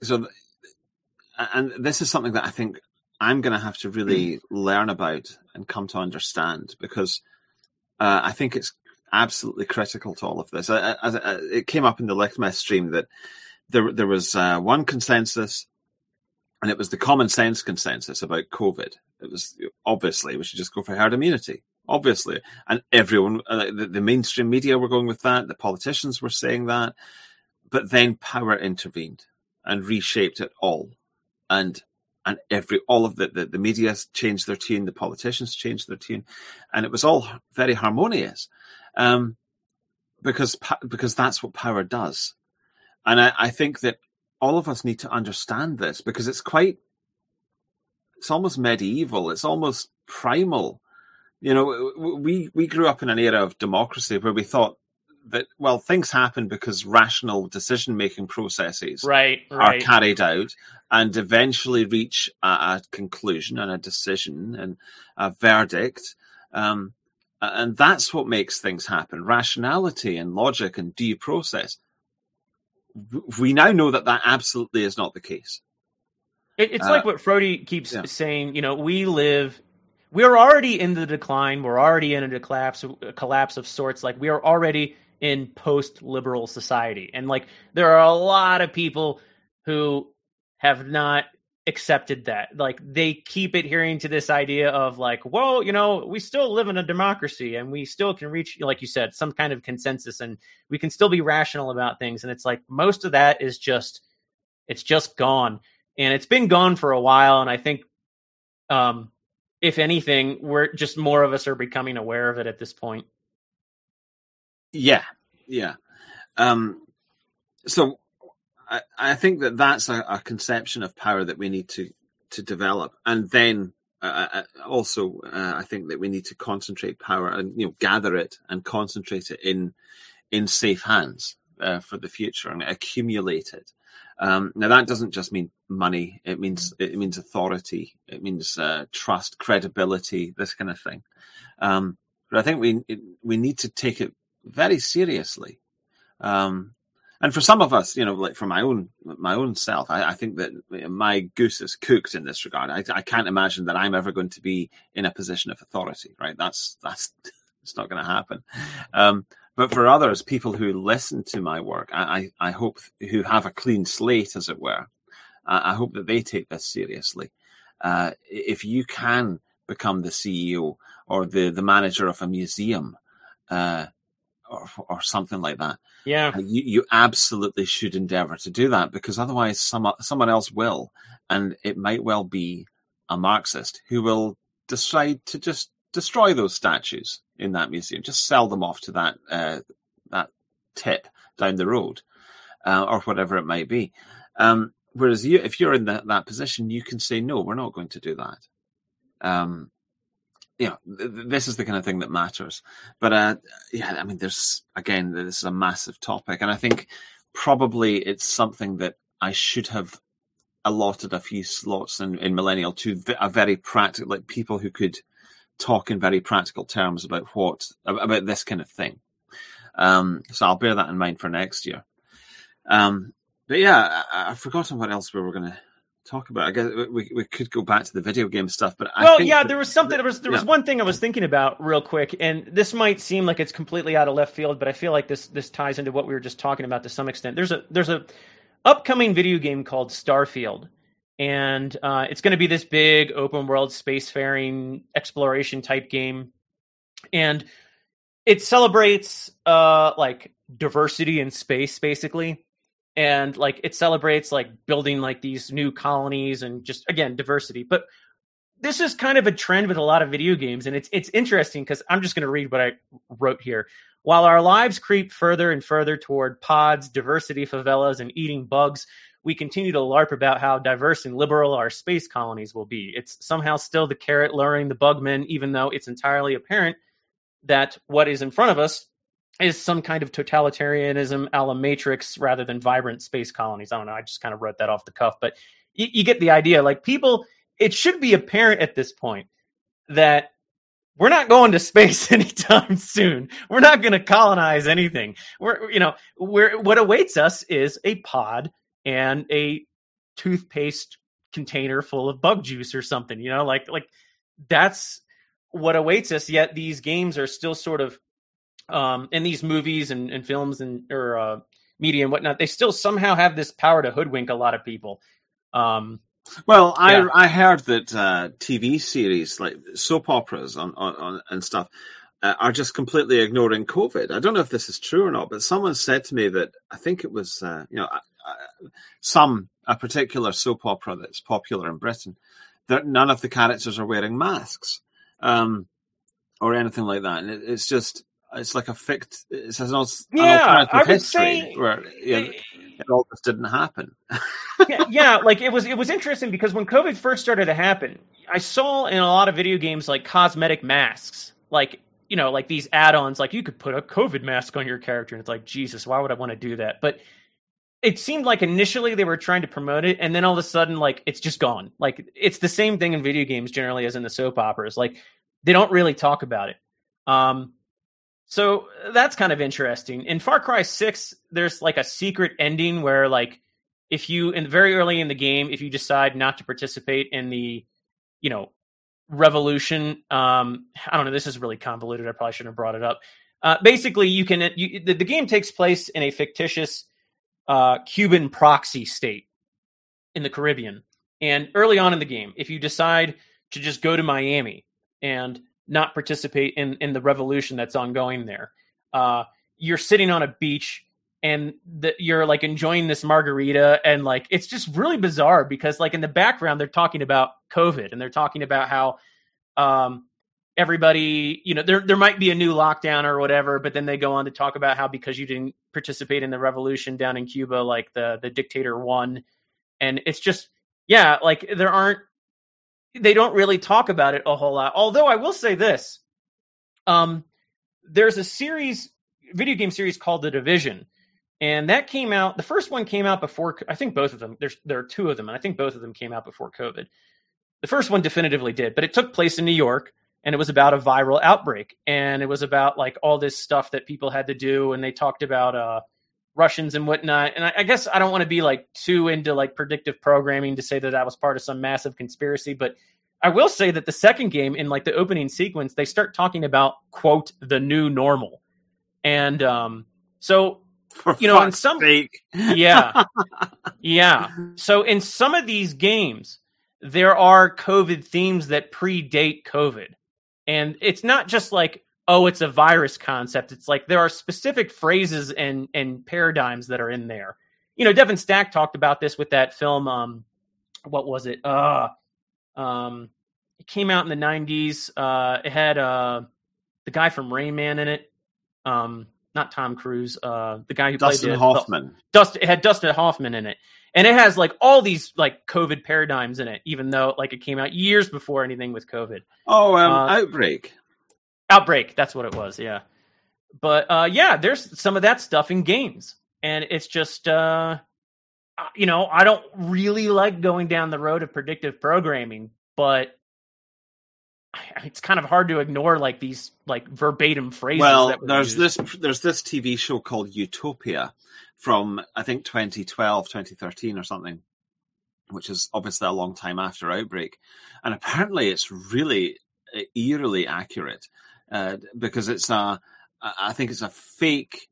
this is something that I think I'm going to have to really learn about and come to understand, because I think it's absolutely critical to all of this. It came up in the Litmess stream that there was one consensus, and it was the common sense consensus about COVID. It was obviously we should just go for herd immunity, obviously, and everyone, the mainstream media were going with that. The politicians were saying that, but then power intervened and reshaped it all, and all of the media changed their tune, the politicians changed their tune, and it was all very harmonious, because that's what power does. And I think that all of us need to understand this, because it's almost medieval. It's almost primal. We grew up in an era of democracy where we thought that, well, things happen because rational decision-making processes are carried out and eventually reach a conclusion and a decision and a verdict. And that's what makes things happen. Rationality and logic and due process. We now know that absolutely is not the case. It's like what Frody keeps saying, we're already in the decline. We're already in a collapse of sorts. We are already in post-liberal society. And there are a lot of people who have not accepted that. They keep adhering to this idea of well, we still live in a democracy and we still can reach, like you said, some kind of consensus, and we can still be rational about things. And it's most of that is it's just gone. And it's been gone for a while. And I think, if anything, we're just more of us are becoming aware of it at this point. Yeah. So I think that's a conception of power that we need to develop. And then also, I think that we need to concentrate power and, gather it and concentrate it in safe hands for the future and accumulate it. Now, that doesn't just mean money. It means authority. It means trust, credibility, this kind of thing. But I think we need to take it very seriously. And for some of us, for my own self, I think that my goose is cooked in this regard. I can't imagine that I'm ever going to be in a position of authority, right? That's it's not going to happen. But for others, people who listen to my work, I hope who have a clean slate, as it were, I hope that they take this seriously. If you can become the CEO or the manager of a museum, or something like that, you absolutely should endeavor to do that, because otherwise someone else will, and it might well be a Marxist who will decide to just destroy those statues in that museum, just sell them off to that tip down the road, or whatever it might be. Whereas if you're in that position, you can say, no, we're not going to do that. This is the kind of thing that matters. But I mean, this is a massive topic, and I think probably it's something that I should have allotted a few slots in Millennial to a very practical, like people who could talk in very practical terms about this kind of thing. So I'll bear that in mind for next year. But yeah, I've forgotten what else we were going to talk about. I guess we could go back to the video game stuff, but there was something. There was one thing I was thinking about real quick, and this might seem like it's completely out of left field, but I feel like this ties into what we were just talking about to some extent. There's a upcoming video game called Starfield, and it's going to be this big open world spacefaring exploration type game, and it celebrates like diversity in space, basically. And like it celebrates like building like these new colonies and just, again, diversity. But this is kind of a trend with a lot of video games, and it's interesting because I'm just going to read what I wrote here. While our lives creep further and further toward pods, diversity favelas, and eating bugs, we continue to LARP about how diverse and liberal our space colonies will be. It's somehow still the carrot luring the bugmen, even though it's entirely apparent that what is in front of us is some kind of totalitarianism a la Matrix rather than vibrant space colonies. I don't know. I just kind of wrote that off the cuff, but you get the idea. Like people, it should be apparent at this point that we're not going to space anytime soon. We're not going to colonize anything. What awaits us is a pod and a toothpaste container full of bug juice or something, like that's what awaits us. Yet these games are still sort of, in these movies and films or media and whatnot, they still somehow have this power to hoodwink a lot of people. I heard that TV series like soap operas on and stuff are just completely ignoring COVID. I don't know if this is true or not, but someone said to me that I think it was a particular soap opera that's popular in Britain, that none of the characters are wearing masks or anything like that, and it's just. It's like it's an alternative history where it all just didn't happen. Like it was interesting because when COVID first started to happen, I saw in a lot of video games like cosmetic masks, like these add-ons, like you could put a COVID mask on your character, and it's like, Jesus, why would I want to do that? But it seemed like initially they were trying to promote it, and then all of a sudden, like it's just gone. Like it's the same thing in video games generally as in the soap operas. Like they don't really talk about it. So that's kind of interesting. In Far Cry 6, there's like a secret ending where like if you very early in the game, if you decide not to participate in the, revolution, I don't know, this is really convoluted. I probably shouldn't have brought it up. Basically, the game takes place in a fictitious Cuban proxy state in the Caribbean. And early on in the game, if you decide to just go to Miami and not participate in the revolution that's ongoing there, you're sitting on a beach and you're like enjoying this margarita, and like it's just really bizarre because like in the background they're talking about COVID and they're talking about how everybody, there might be a new lockdown or whatever, but then they go on to talk about how because you didn't participate in the revolution down in Cuba, like the dictator won. And it's just, like they don't really talk about it a whole lot. Although I will say this, there's a video game series called The Division, and that came out. The first one came out before, I think both of them. There are two of them, and I think both of them came out before COVID. The first one definitively did, but it took place in New York, and it was about a viral outbreak, and it was about like all this stuff that people had to do, and they talked about Russians and whatnot. And I guess I don't want to be like too into like predictive programming to say that was part of some massive conspiracy, but I will say that the second game, in like the opening sequence, they start talking about, quote, the new normal. And so, in some sake. Yeah. So in some of these games, there are COVID themes that predate COVID. And it's not just like, oh, it's a virus concept. It's like there are specific phrases and paradigms that are in there. You know, Devin Stack talked about this with that film. What was it? It came out in the 90s. It had the guy from Rain Man in it. Not Tom Cruise. The guy who Dustin played Hoffman. It had Dustin Hoffman in it. And it has like all these like COVID paradigms in it, even though like it came out years before anything with COVID. Oh, Outbreak. Outbreak, that's what it was, yeah. But yeah, there's some of that stuff in games. And it's just, I don't really like going down the road of predictive programming, but it's kind of hard to ignore like these like verbatim phrases. Well, there's this TV show called Utopia from, I think, 2012, 2013 or something, which is obviously a long time after Outbreak. And apparently it's really eerily accurate because I think it's a fake...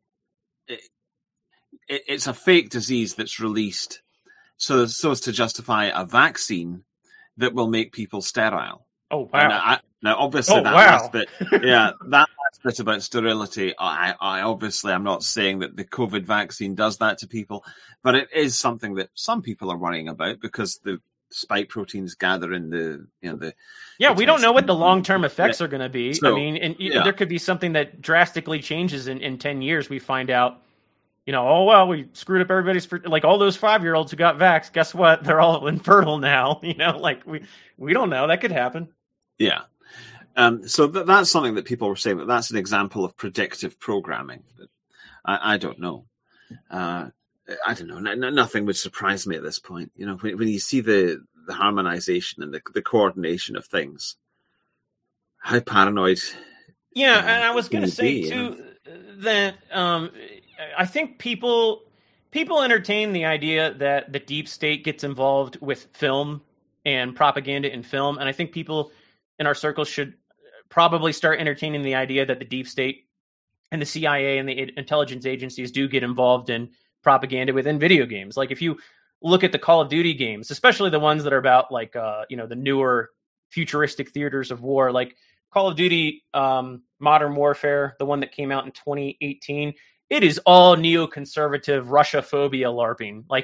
It's a fake disease that's released so as to justify a vaccine that will make people sterile. Oh, wow. Now, obviously, last bit about sterility, I obviously, I'm not saying that the COVID vaccine does that to people, but it is something that some people are worrying about because the spike proteins gather in the. Yeah, we don't know what the long-term effects are going to be. So, I mean, there could be something that drastically changes in 10 years. We find out, oh, well, we screwed up everybody's, like all those 5-year-olds who got vaxxed, guess what? They're all infertile now. Like we don't know. That could happen. Yeah. So that's something that people were saying, that that's an example of predictive programming. I don't know. I don't know. Nothing would surprise me at this point. When you see the harmonization and the coordination of things, how paranoid. Yeah, and I was going to say too that I think people entertain the idea that the deep state gets involved with film and propaganda in film, and I think people in our circles should probably start entertaining the idea that the deep state and the CIA and the intelligence agencies do get involved in propaganda within video games. Like if you look at the Call of Duty games, especially the ones that are about like, the newer futuristic theaters of war, like Call of Duty Modern Warfare, the one that came out in 2018, it is all neoconservative Russia-phobia LARPing. Like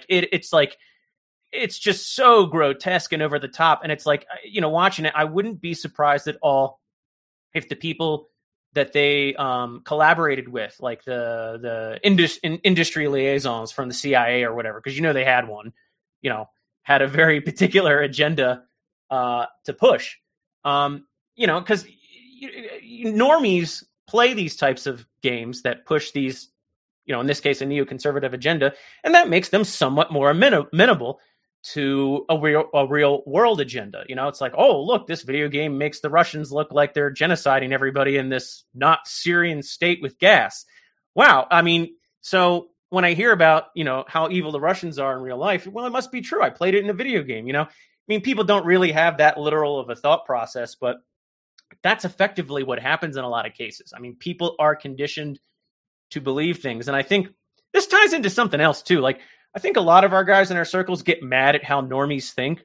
it's just so grotesque and over the top. And it's like, watching it, I wouldn't be surprised at all if the people that they collaborated with, like the industry liaisons from the CIA or whatever, because they had one, had a very particular agenda to push, because normies play these types of games that push these, in this case, a neoconservative agenda, and that makes them somewhat more amenable to a real world agenda. It's like, oh, look, this video game makes the Russians look like they're genociding everybody in this not Syrian state with gas. Wow. I mean, so when I hear about, how evil the Russians are in real life, well, it must be true. I played it in a video game, I mean, people don't really have that literal of a thought process, but that's effectively what happens in a lot of cases. I mean, people are conditioned to believe things. And I think this ties into something else too. Like, I think a lot of our guys in our circles get mad at how normies think.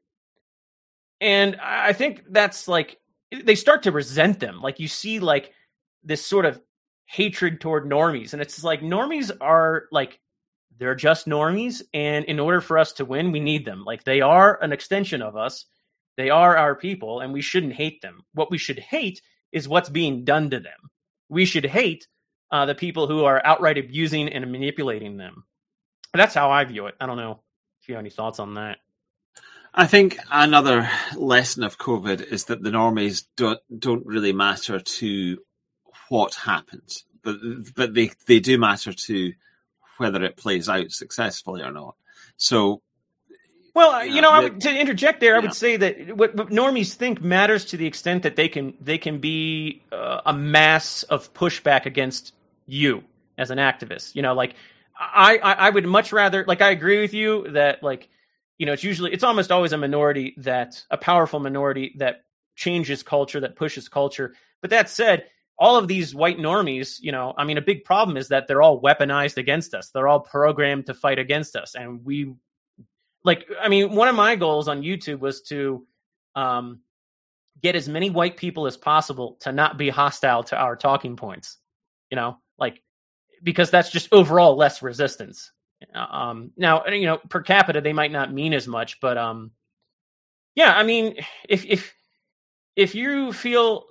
And I think that's like, they start to resent them. Like you see like this sort of hatred toward normies. And it's like, normies are like, they're just normies. And in order for us to win, we need them. Like they are an extension of us. They are our people and we shouldn't hate them. What we should hate is what's being done to them. We should hate the people who are outright abusing and manipulating them. That's how I view it. I don't know if you have any thoughts on that. I think another lesson of COVID is that the normies don't really matter to what happens, but they do matter to whether it plays out successfully or not. So, well, to interject there, I would say that what normies think matters to the extent that they can be a mass of pushback against you as an activist. Like. I would much rather, like, I agree with you that, like, it's almost always a powerful minority that changes culture, that pushes culture. But that said, all of these white normies, I mean, a big problem is that they're all weaponized against us. They're all programmed to fight against us. And we like, I mean, one of my goals on YouTube was to get as many white people as possible to not be hostile to our talking points, like, because that's just overall less resistance. Now, per capita, they might not mean as much, but yeah, I mean, if you feel,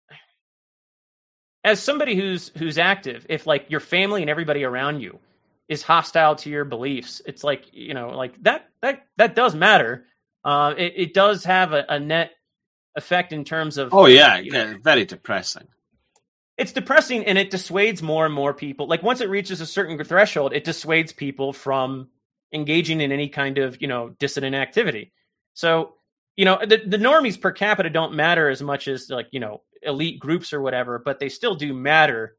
as somebody who's active, if like your family and everybody around you is hostile to your beliefs, it's like, like that does matter. It does have a net effect in terms of, very depressing. It's depressing, and it dissuades more and more people. Like, once it reaches a certain threshold, it dissuades people from engaging in any kind of, dissident activity. So, the normies per capita don't matter as much as, like, elite groups or whatever, but they still do matter.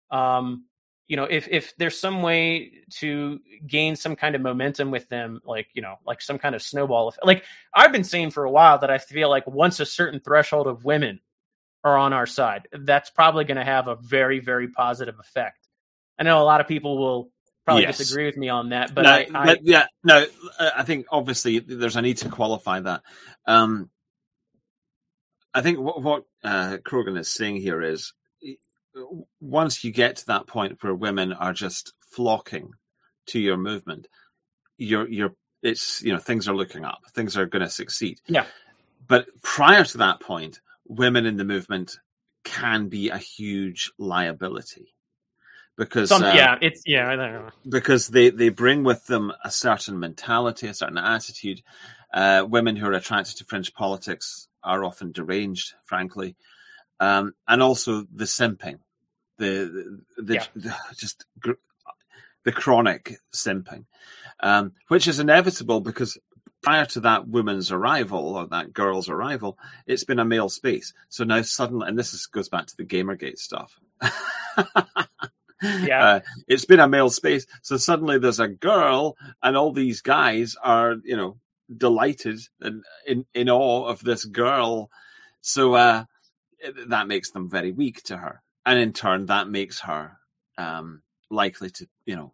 If there's some way to gain some kind of momentum with them, like, like some kind of snowball effect. Like, I've been saying for a while that I feel like once a certain threshold of women are on our side, that's probably going to have a very, very positive effect. I know a lot of people will probably disagree with me on that, but I think obviously there's a need to qualify that. I think what Krogan is saying here is, once you get to that point where women are just flocking to your movement, things are looking up, things are going to succeed. Yeah. But prior to that point, women in the movement can be a huge liability because I don't know. Because they bring with them a certain mentality, a certain attitude. Women who are attracted to fringe politics are often deranged, frankly, and also the simping, the chronic simping, which is inevitable because prior to that woman's arrival or that girl's arrival, it's been a male space. So now suddenly, and goes back to the Gamergate stuff. It's been a male space. So suddenly there's a girl and all these guys are, delighted and in awe of this girl. So that makes them very weak to her. And in turn, that makes her likely to,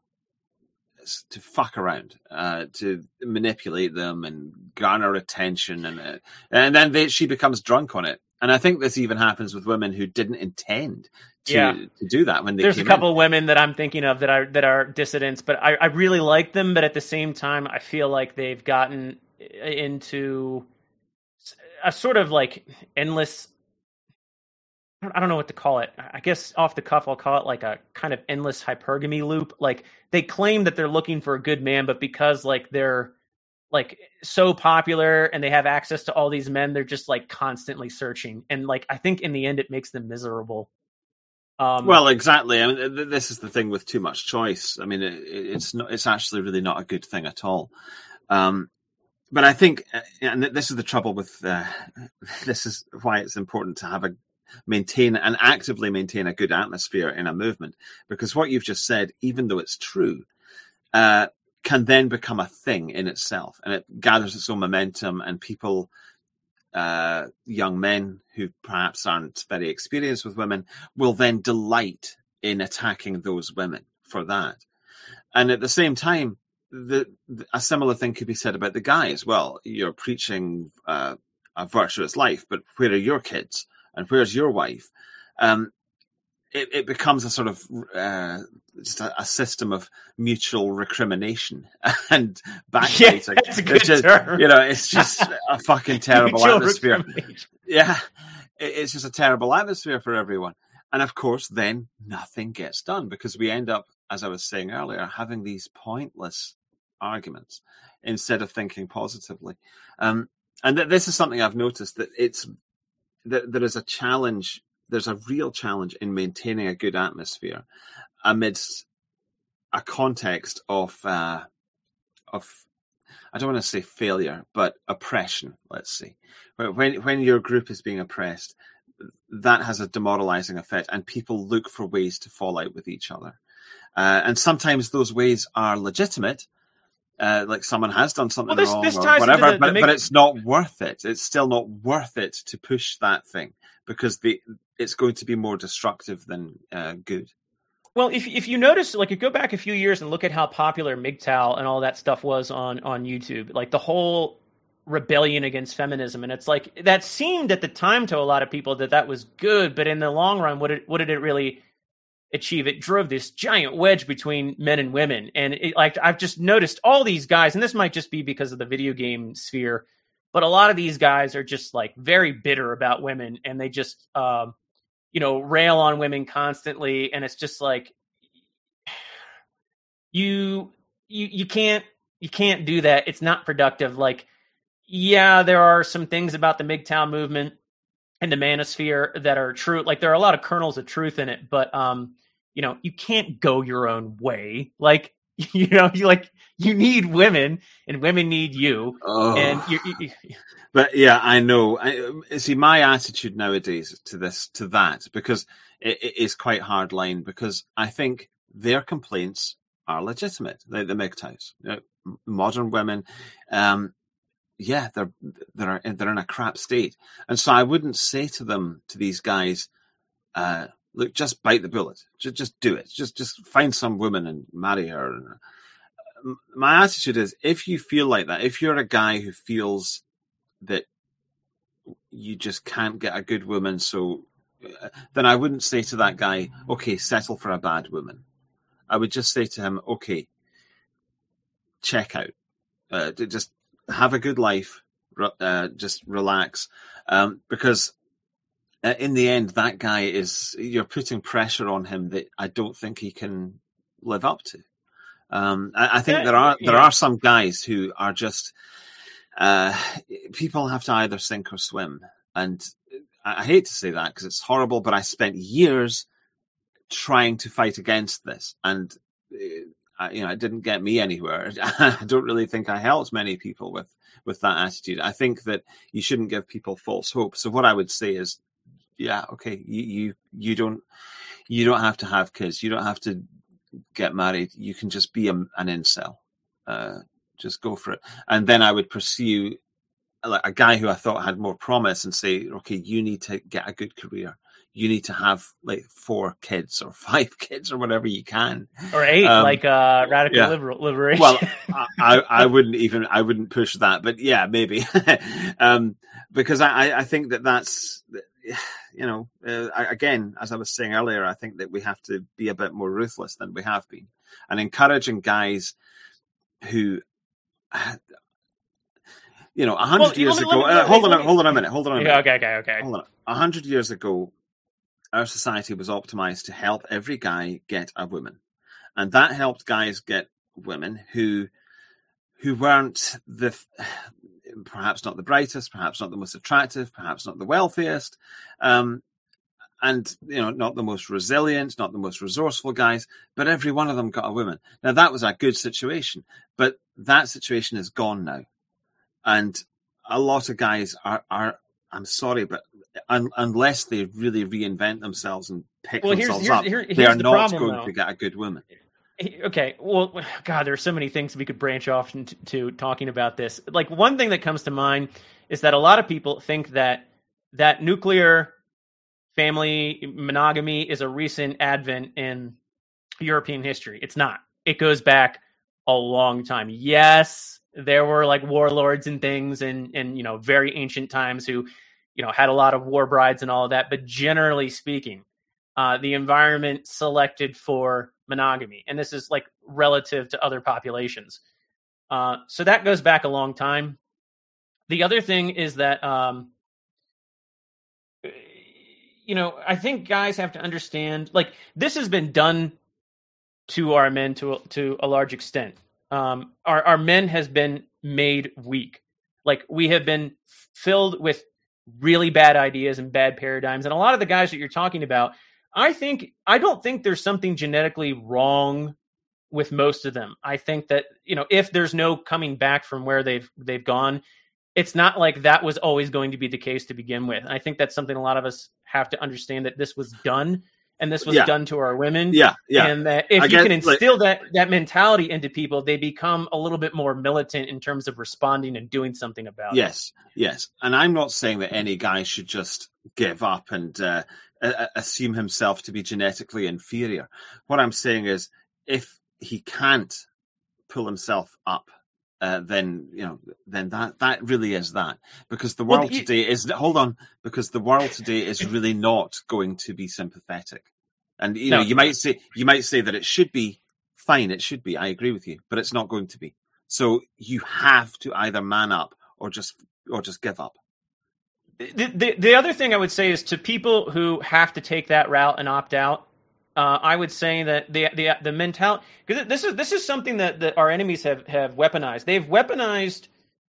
to fuck around, to manipulate them and garner attention, and then she becomes drunk on it. And I think this even happens with women who didn't intend to do that when they. There's a couple of women that I'm thinking of that are dissidents, but I really like them. But at the same time, I feel like they've gotten into a sort of like endless. I don't know what to call it. I guess off the cuff, I'll call it like a kind of endless hypergamy loop. Like, they claim that they're looking for a good man, but because like they're like so popular and they have access to all these men, they're just like constantly searching. And like, I think in the end, it makes them miserable. Well, exactly. I mean, this is the thing with too much choice. I mean, it's actually really not a good thing at all. But I think, and this is the trouble with, this is why it's important to actively maintain a good atmosphere in a movement, because what you've just said, even though it's true, can then become a thing in itself, and it gathers its own momentum, and people, young men who perhaps aren't very experienced with women, will then delight in attacking those women for that. And at the same time, a similar thing could be said about the guys. Well, you're preaching a virtuous life, but where are your kids? And where's your wife? It becomes a sort of just a system of mutual recrimination and backbiting. Yeah, that's a good term. It's just a fucking terrible atmosphere. Yeah, it's just a terrible atmosphere for everyone. And of course, then nothing gets done because we end up, as I was saying earlier, having these pointless arguments instead of thinking positively. And this is something I've noticed, that there is a challenge. There's a real challenge in maintaining a good atmosphere amidst a context of I don't want to say failure, but oppression. Let's see, when your group is being oppressed, that has a demoralizing effect, and people look for ways to fall out with each other. And sometimes those ways are legitimate. Like someone has done something wrong or whatever, but it's not worth it. It's still not worth it to push that thing because it's going to be more destructive than good. Well, if you notice, like, you go back a few years and look at how popular MGTOW and all that stuff was on YouTube, like the whole rebellion against feminism, and it's like that seemed at the time to a lot of people that was good, but in the long run, what did it really achieve? It drove this giant wedge between men and women, and like I've just noticed all these guys, and this might just be because of the video game sphere, but a lot of these guys are just like very bitter about women, and they just rail on women constantly, and it's just like you can't do that. It's not productive. Like, yeah, there are some things about the MGTOW movement and the manosphere that are true. Like, there are a lot of kernels of truth in it, but you can't go your own way. Like, you need women, and women need you. Oh. And But yeah, I know. See, my attitude nowadays to that, because it is quite hard line, because I think their complaints are legitimate. The MGTOWs, modern women, they're in a crap state, and so I wouldn't say to these guys, look, just bite the bullet, just do it, just find some woman and marry her. My attitude is, if you feel like that, if you're a guy who feels that you just can't get a good woman, so then I wouldn't say to that guy, okay, settle for a bad woman. I would just say to him, okay, check out, just have a good life, just relax, because in the end, that guy you're putting pressure on him that I don't think he can live up to. I think there are some guys who are just, people have to either sink or swim. And I hate to say that because it's horrible, but I spent years trying to fight against this, and it didn't get me anywhere. I don't really think I helped many people with that attitude. I think that you shouldn't give people false hope. So what I would say is, yeah, okay, you don't have to have kids. You don't have to get married. You can just be an incel. Just go for it. And then I would pursue a guy who I thought had more promise and say, okay, you need to get a good career. You need to have like 4 kids or 5 kids or whatever you can, or 8, radical liberation. Well, I wouldn't push that, but yeah, maybe, because I think that's, again, as I was saying earlier, I think that we have to be a bit more ruthless than we have been, and encouraging guys who, 100 years ago. Hold on a minute. Okay. Hold on. 100 years ago, our society was optimized to help every guy get a woman, and that helped guys get women who weren't perhaps not the brightest, perhaps not the most attractive, perhaps not the wealthiest, and not the most resilient, not the most resourceful guys, but every one of them got a woman. Now that was a good situation, but that situation is gone now, and a lot of guys are I'm sorry, but unless they really reinvent themselves and pick themselves up, they are not going to get a good woman. Okay, well, God, there are so many things we could branch off into talking about this. Like, one thing that comes to mind is that a lot of people think that nuclear family monogamy is a recent advent in European history. It's not. It goes back a long time. Yes, there were like warlords and things and very ancient times who had a lot of war brides and all of that, but generally speaking, the environment selected for monogamy, and this is like relative to other populations. So that goes back a long time. The other thing is that I think guys have to understand, like, this has been done to our men to a large extent. Our men has been made weak. Like, we have been filled with really bad ideas and bad paradigms. And a lot of the guys that you're talking about, I don't think there's something genetically wrong with most of them. I think that, if there's no coming back from where they've gone, it's not like that was always going to be the case to begin with. And I think that's something a lot of us have to understand, that this was done, and this was done to our women. Yeah. And that if you can instill that mentality into people, they become a little bit more militant in terms of responding and doing something about it. Yes. And I'm not saying that any guy should just give up and assume himself to be genetically inferior. What I'm saying is, if he can't pull himself up, then that really is that, because the world today is because the world today is really not going to be sympathetic. And you might say that it should be fine. It should be. I agree with you, but it's not going to be. So you have to either man up or just give up. The other thing I would say is, to people who have to take that route and opt out, I would say that the mentality, because this is something that our enemies have weaponized. They've weaponized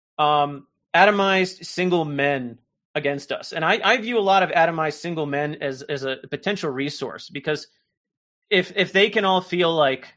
atomized single men against us, and I view a lot of atomized single men as a potential resource, because if they can all feel like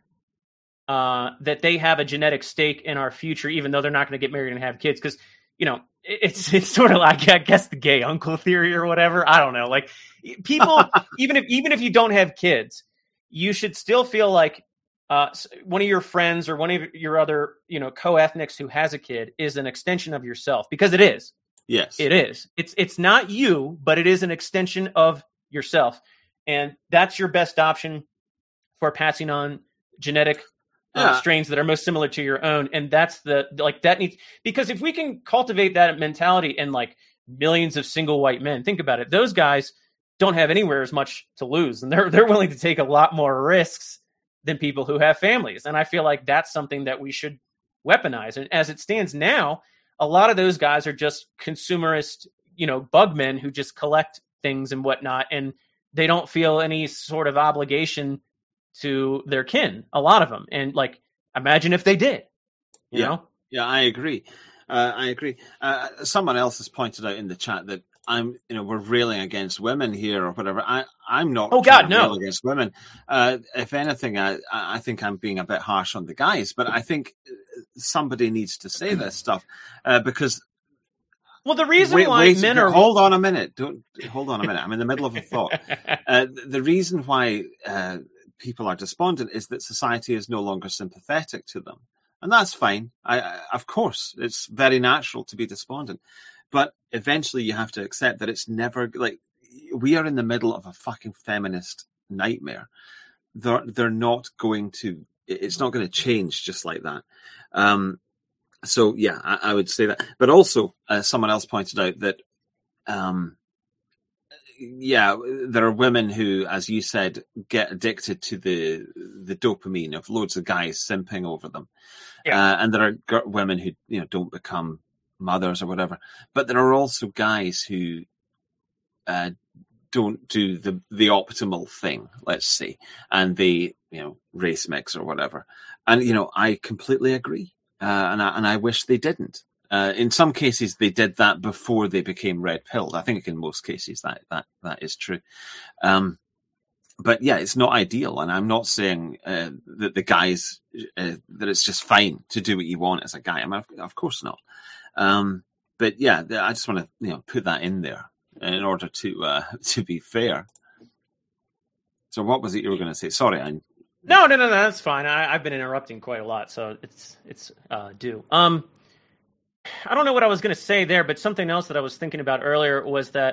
that they have a genetic stake in our future, even though they're not going to get married and have kids, because it's sort of like, I guess, the gay uncle theory or whatever. I don't know. Like, people, even if you don't have kids, you should still feel like one of your friends or one of your other, co-ethnics who has a kid is an extension of yourself, because it is. Yes, it is. It's not you, but it is an extension of yourself, and that's your best option for passing on genetic strains that are most similar to your own. And that's that needs, because if we can cultivate that mentality in like millions of single white men, think about it, those guys don't have anywhere as much to lose, and they're willing to take a lot more risks than people who have families. And I feel like that's something that we should weaponize. And as it stands now, a lot of those guys are just consumerist, bug men who just collect things and whatnot, and they don't feel any sort of obligation to their kin, a lot of them. And like, imagine if they did, you know? Yeah, I agree. Someone else has pointed out in the chat that we're railing against women here or whatever. I'm not. Oh God, no. Rail against women. If anything, I think I'm being a bit harsh on the guys, but I think somebody needs to say this stuff because. Well, the reason why men are. Hold on a minute. Hold on a minute. I'm in the middle of a thought. The reason why people are despondent is that society is no longer sympathetic to them. And that's fine. Of course, it's very natural to be despondent. But eventually you have to accept that it's never, like, we are in the middle of a fucking feminist nightmare. They're not going to, it's not going to change just like that. So, yeah, I would say that. But also, someone else pointed out that, there are women who, as you said, get addicted to the dopamine of loads of guys simping over them. Yeah. And there are women who, don't become mothers or whatever. But there are also guys who don't do the optimal thing, let's say, and they, race mix or whatever. And, I completely agree. And I wish they didn't. In some cases, they did that before they became red-pilled. I think in most cases that is true. But yeah, it's not ideal. And I'm not saying that the guys, that it's just fine to do what you want as a guy. I mean, of course not. But yeah, I just want to, put that in there in order to be fair. So what was it you were going to say? Sorry, No, that's fine. I've been interrupting quite a lot, so it's due. I don't know what I was going to say there, but something else that I was thinking about earlier was that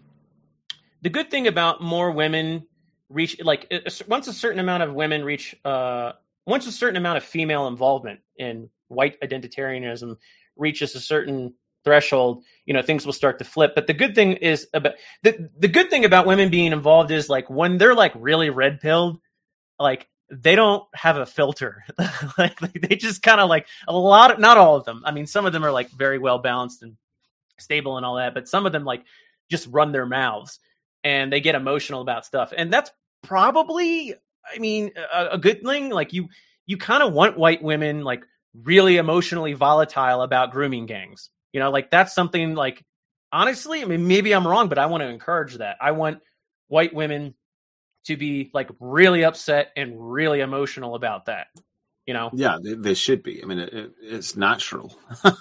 the good thing about more women reach, like, once a certain amount of women reach, once a certain amount of female involvement in white identitarianism reaches a certain threshold, things will start to flip. But the good thing is about the good thing about women being involved is, like, when they're like really red-pilled, like, they don't have a filter. like they just kind of like not all of them. I mean, some of them are like very well balanced and stable and all that, but some of them like just run their mouths and they get emotional about stuff. And that's probably, I mean, a good thing. Like you kind of want white women like really emotionally volatile about grooming gangs. Like that's something, like, honestly, I mean, maybe I'm wrong, but I want to encourage that. I want white women to be like really upset and really emotional about that, Yeah, they should be. I mean, it's natural.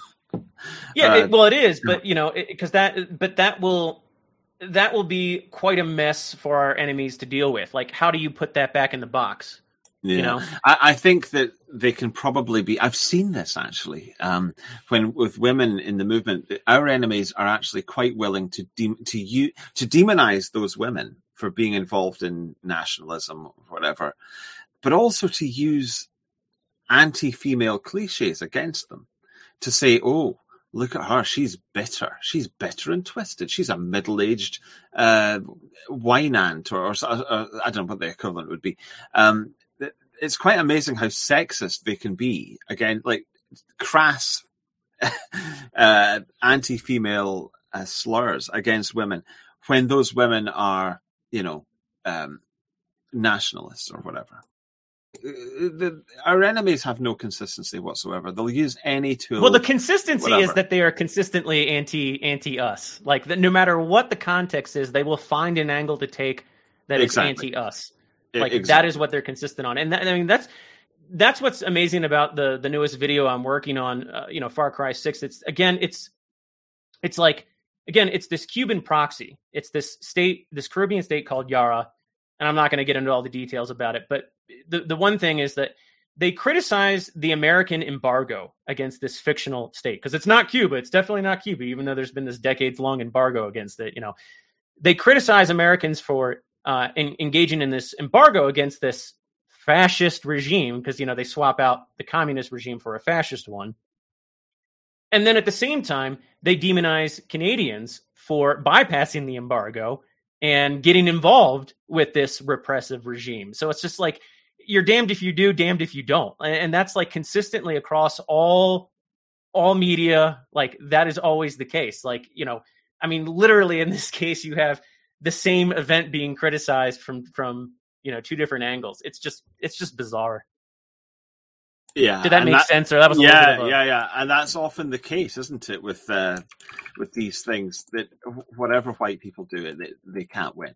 Yeah, it is, but because that will be quite a mess for our enemies to deal with. Like, how do you put that back in the box? Yeah, you know? I think that they can probably be. I've seen this actually. When with women in the movement, our enemies are actually quite willing to demonize those women for being involved in nationalism or whatever, but also to use anti-female cliches against them, to say, "Oh, look at her. She's bitter. She's bitter and twisted. She's a middle-aged wine aunt, or I don't know what the equivalent would be." It's quite amazing how sexist they can be. Again, like crass anti-female slurs against women when those women are, nationalists or whatever. Our enemies have no consistency whatsoever. They'll use any tool. Well, the consistency whatever. is that they are consistently anti us. Like no matter what the context is, they will find an angle to take that is anti us. Like that is what they're consistent on, and that's what's amazing about the newest video I'm working on. Far Cry 6. It's this Cuban proxy. It's this Caribbean state called Yara, and I'm not going to get into all the details about it. But the one thing is that they criticize the American embargo against this fictional state, because it's not Cuba. It's definitely not Cuba, even though there's been this decades-long embargo against it. They criticize Americans for engaging in this embargo against this fascist regime, because they swap out the communist regime for a fascist one, and then at the same time they demonize Canadians for bypassing the embargo and getting involved with this repressive regime. So it's just like you're damned if you do, damned if you don't, and that's like consistently across all media. Like that is always the case. Like literally in this case you have the same event being criticized from two different angles. It's just bizarre. Yeah. Did that make sense? Or that was a little bit of a... Yeah. And that's often the case, isn't it? With these things, that whatever white people do, they can't win.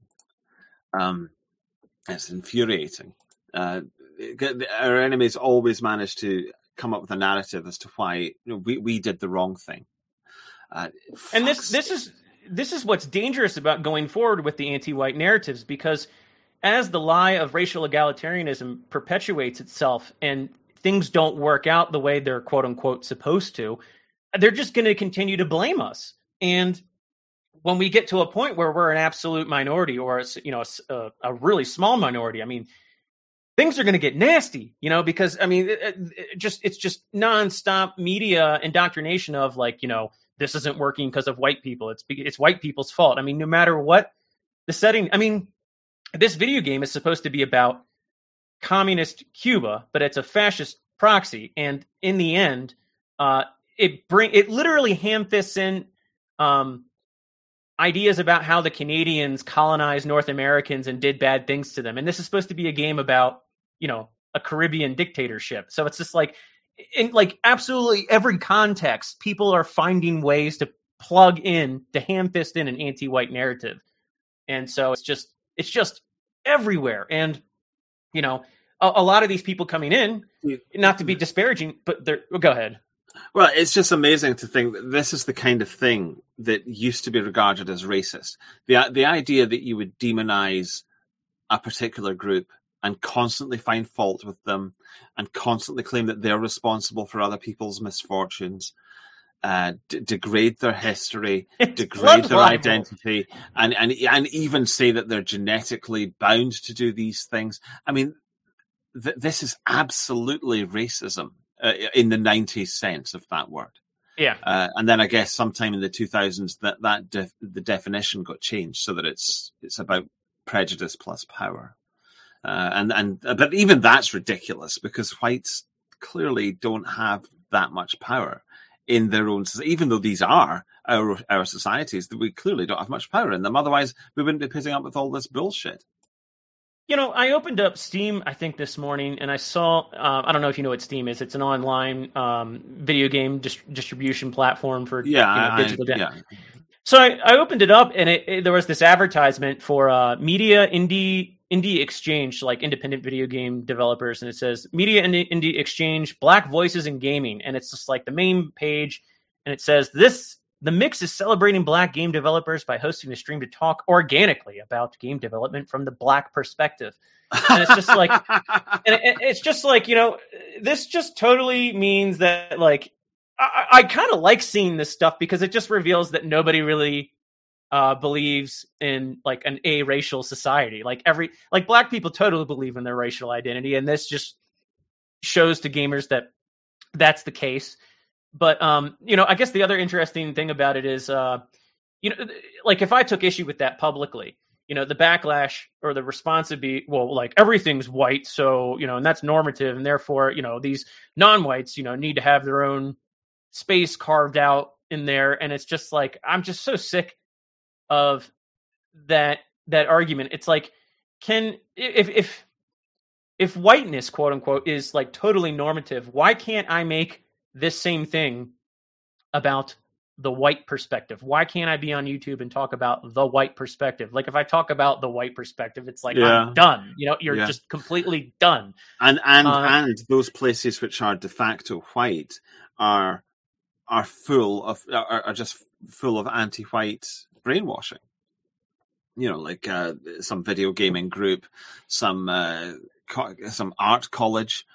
It's infuriating. Our enemies always manage to come up with a narrative as to why we did the wrong thing. And this is what's dangerous about going forward with the anti-white narratives, because as the lie of racial egalitarianism perpetuates itself and things don't work out the way they're quote unquote supposed to, they're just going to continue to blame us. And when we get to a point where we're an absolute minority, or a really small minority, things are going to get nasty, because it's just nonstop media indoctrination of this isn't working because of white people. It's white people's fault. No matter what the setting. This video game is supposed to be about communist Cuba, but it's a fascist proxy. And in the end, it literally ham-fists in ideas about how the Canadians colonized North Americans and did bad things to them. And this is supposed to be a game about, a Caribbean dictatorship. So it's just in absolutely every context, people are finding ways to plug in, to ham-fist in an anti-white narrative. And so it's just everywhere. And, a lot of these people coming in, not to be disparaging, but go ahead. Well, it's just amazing to think that this is the kind of thing that used to be regarded as racist. The idea that you would demonize a particular group and constantly find fault with them and constantly claim that they're responsible for other people's misfortunes, degrade their history, degrade their identity, and even say that they're genetically bound to do these things. This is absolutely racism in the 90s sense of that word. Yeah. And then I guess sometime in the 2000s the definition got changed so that it's about prejudice plus power. But even that's ridiculous, because whites clearly don't have that much power in their own, even though these are our societies, that we clearly don't have much power in them. Otherwise, we wouldn't be putting up with all this bullshit. I opened up Steam, I think, this morning, and I saw, I don't know if you know what Steam is. It's an online video game distribution platform for digital games. Yeah. So I opened it up, and there was this advertisement for Media Indie Exchange, like independent video game developers, and it says Media Indie Exchange, Black Voices in Gaming, and it's just like the main page, and it says this The Mix is celebrating Black game developers by hosting a stream to talk organically about game development from the Black perspective. And it's just like, this just totally means that, like, I kind of like seeing this stuff because it just reveals that nobody really believes in like an a-racial society. Like Black people totally believe in their racial identity, and this just shows to gamers that that's the case. But I guess the other interesting thing about it is, like if I took issue with that publicly, the backlash or the response would be, well, like everything's white, so and that's normative, and therefore these non-whites need to have their own space carved out in there. And it's just like, I'm just so sick of that argument. It's like, if whiteness, quote unquote, is like totally normative, why can't I make this same thing about the white perspective? Why can't I be on YouTube and talk about the white perspective? Like if I talk about the white perspective, it's like, I'm done. You're just completely done. And those places which are de facto white are just full of anti-white brainwashing. Like some video gaming group, some art college,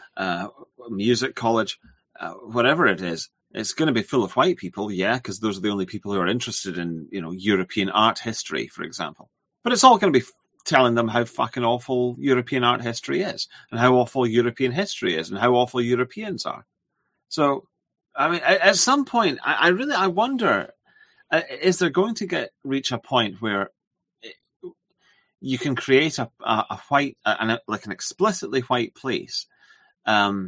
music college, whatever it is. It's going to be full of white people, because those are the only people who are interested in, European art history, for example. But it's all going to be telling them how fucking awful European art history is, and how awful European history is, and how awful Europeans are. So, I mean, at some point, I wonder, is there going to reach a point where you can create a white, like an explicitly white place, and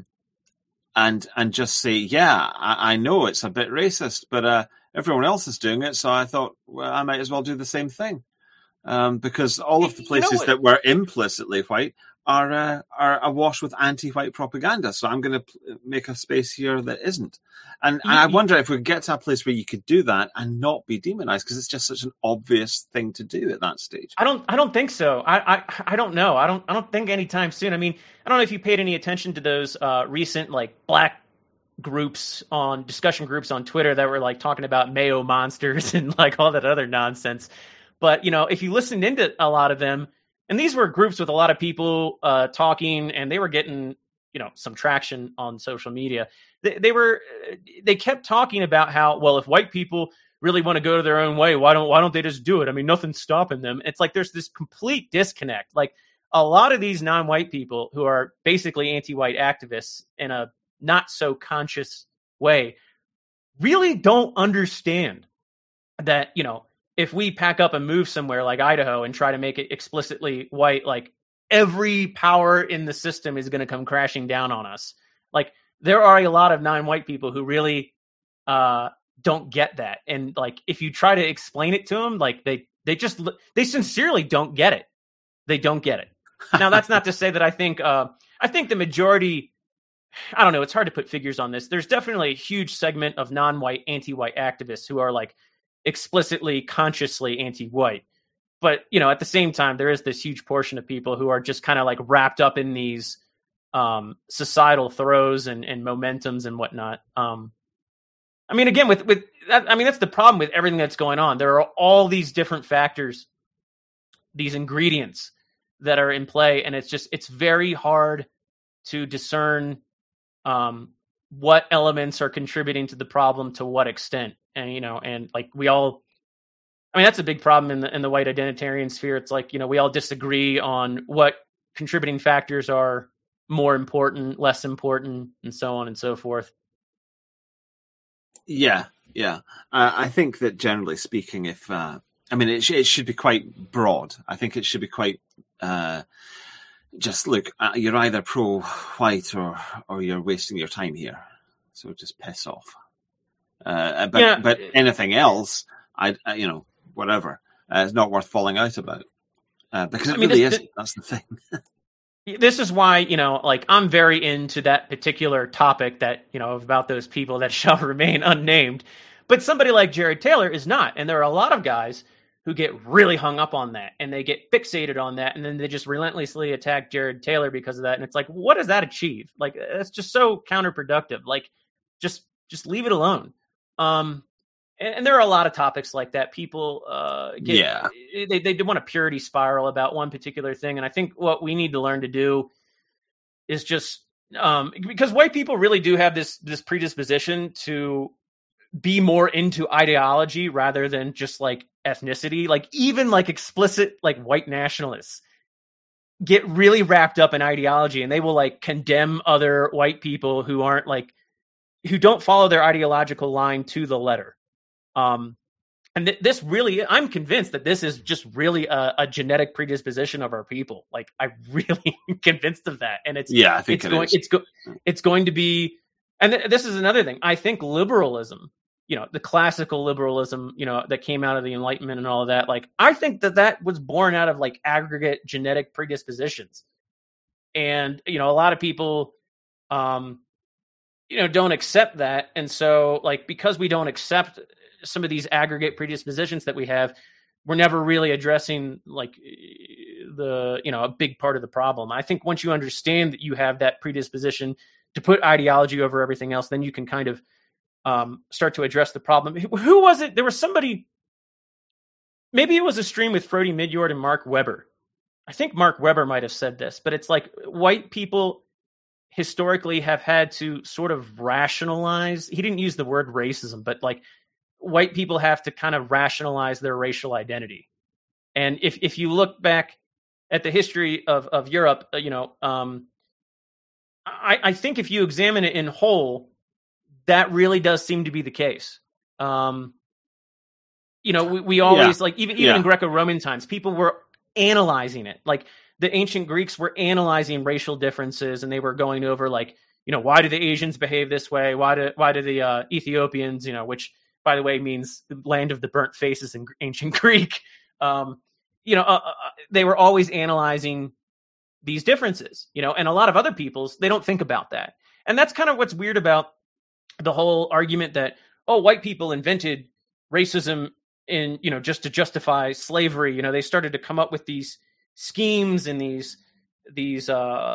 just say, I know it's a bit racist, but everyone else is doing it, so I thought, well, I might as well do the same thing, because all of the places that were implicitly white are awash with anti-white propaganda. So I'm going to make a space here that isn't. And I wonder if we get to a place where you could do that and not be demonized, because it's just such an obvious thing to do at that stage. I don't think so. I don't know. I don't think anytime soon. I mean, I don't know if you paid any attention to those recent like Black groups discussion groups on Twitter that were like talking about Mayo monsters and like all that other nonsense. But if you listened into a lot of them, and these were groups with a lot of people talking, and they were getting, some traction on social media. They kept talking about how, well, if white people really want to go to their own way, why don't they just do it? I mean, nothing's stopping them. It's like there's this complete disconnect. Like a lot of these non-white people who are basically anti-white activists in a not so conscious way really don't understand that, if we pack up and move somewhere like Idaho and try to make it explicitly white, like every power in the system is going to come crashing down on us. Like there are a lot of non-white people who really don't get that. And like, if you try to explain it to them, like they sincerely don't get it. They don't get it. Now, that's not to say that I think the majority, I don't know, it's hard to put figures on this. There's definitely a huge segment of non-white, anti-white activists who are like explicitly, consciously anti-white. But, at the same time, there is this huge portion of people who are just kind of like wrapped up in these societal throes and momentums and whatnot. I mean, again, with that, I mean, that's the problem with everything that's going on. There are all these different factors, these ingredients that are in play, and it's very hard to discern what elements are contributing to the problem to what extent. And, and like that's a big problem in the white identitarian sphere. It's like, we all disagree on what contributing factors are more important, less important, and so on and so forth. Yeah. I think that generally speaking, it should be quite broad. I think it should be quite, just look, you're either pro-white or you're wasting your time here. So just piss off. But anything else, whatever, it's not worth falling out about. Because it really isn't. That's the thing. This is why, I'm very into that particular topic that, about those people that shall remain unnamed. But somebody like Jared Taylor is not. And there are a lot of guys who get really hung up on that, and they get fixated on that, and then they just relentlessly attack Jared Taylor because of that. And it's like, what does that achieve? Like, that's just so counterproductive. Like, just leave it alone. And there are a lot of topics like that. People they want a purity spiral about one particular thing. And I think what we need to learn to do is just because white people really do have this predisposition to be more into ideology rather than just like ethnicity. Like even like explicit like white nationalists get really wrapped up in ideology, and they will like condemn other white people who aren't like, who don't follow their ideological line to the letter. And this really, I'm convinced that this is just really a genetic predisposition of our people. Like I really am convinced of that. And it's, I think it's going to be, and this is another thing. I think liberalism, the classical liberalism, that came out of the Enlightenment and all of that. Like, I think that was born out of like aggregate genetic predispositions. And, a lot of people, don't accept that. And so like, because we don't accept some of these aggregate predispositions that we have, we're never really addressing like a big part of the problem. I think once you understand that you have that predisposition to put ideology over everything else, then you can kind of start to address the problem. Who was it? There was somebody, maybe it was a stream with Frody Midyard and Mark Weber. I think Mark Weber might have said this, but it's like white people historically have had to sort of rationalize. He didn't use the word racism, but like white people have to kind of rationalize their racial identity. And if you look back at the history of Europe, I think if you examine it in whole, that really does seem to be the case. We always like, even in Greco-Roman times, people were analyzing it. Like the ancient Greeks were analyzing racial differences, and they were going over like, why do the Asians behave this way? Why do the Ethiopians, which by the way means the land of the burnt faces in ancient Greek. They were always analyzing these differences, and a lot of other peoples, they don't think about that. And that's kind of what's weird about the whole argument that, white people invented racism in, just to justify slavery. They started to come up with these schemes and these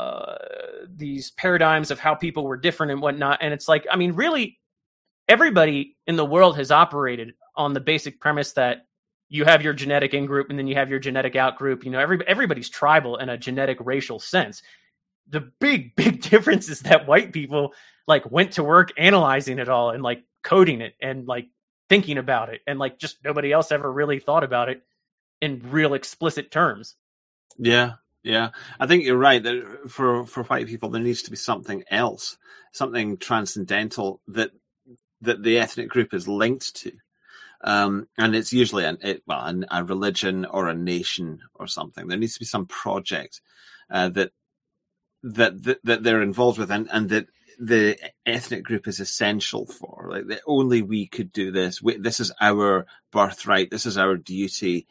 paradigms of how people were different and whatnot. And it's like, I mean, really, everybody in the world has operated on the basic premise that you have your genetic in-group and then you have your genetic out-group. Everybody's tribal in a genetic racial sense. The big difference is that white people like went to work analyzing it all and like coding it and like thinking about it, and like just nobody else ever really thought about it in real explicit terms. Yeah. I think you're right that for white people, there needs to be something else, something transcendental that the ethnic group is linked to. And it's usually a religion or a nation or something. There needs to be some project that they're involved with, and that the ethnic group is essential for. Like that only we could do this. This is our birthright. This is our duty.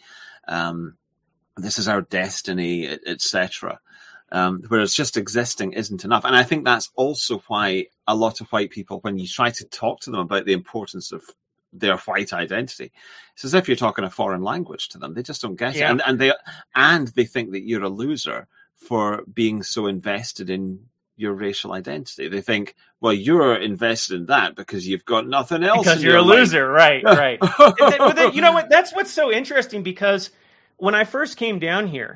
This is our destiny, etc. Whereas just existing isn't enough. And I think that's also why a lot of white people, when you try to talk to them about the importance of their white identity, it's as if you're talking a foreign language to them. They just don't get it. And they think that you're a loser for being so invested in your racial identity. They think, well, you're invested in that because you've got nothing else. Because you're a loser, right? But you know what? That's what's so interesting, because when I first came down here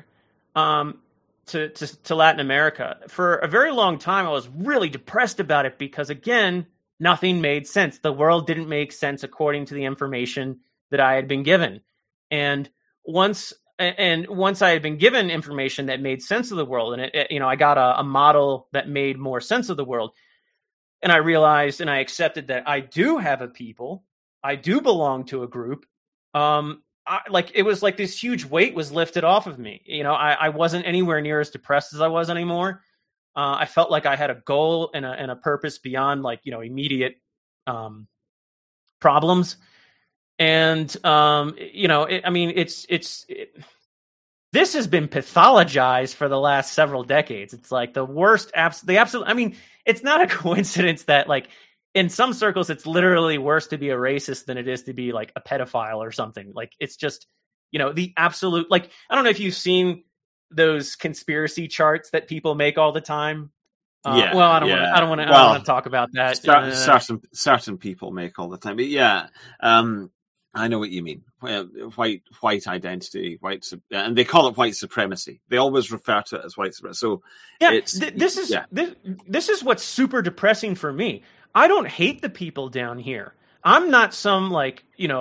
to Latin America, for a very long time, I was really depressed about it because, again, nothing made sense. The world didn't make sense according to the information that I had been given. And once I had been given information that made sense of the world, and I got a model that made more sense of the world, and I realized and I accepted that I do have a people, I do belong to a group. It was like this huge weight was lifted off of me. I wasn't anywhere near as depressed as I was anymore. I felt like I had a goal and a purpose beyond immediate problems. And this has been pathologized for the last several decades. It's like the worst, the absolute. I mean, it's not a coincidence that like in some circles, it's literally worse to be a racist than it is to be like a pedophile or something. Like it's just, the absolute. Like I don't know if you've seen those conspiracy charts that people make all the time. Well, I don't want to. I don't want to talk about that. Certain people make all the time, but yeah, I know what you mean. White identity, and they call it white supremacy. They always refer to it as white supremacy. So yeah, this is what's super depressing for me. I don't hate the people down here. I'm not some grub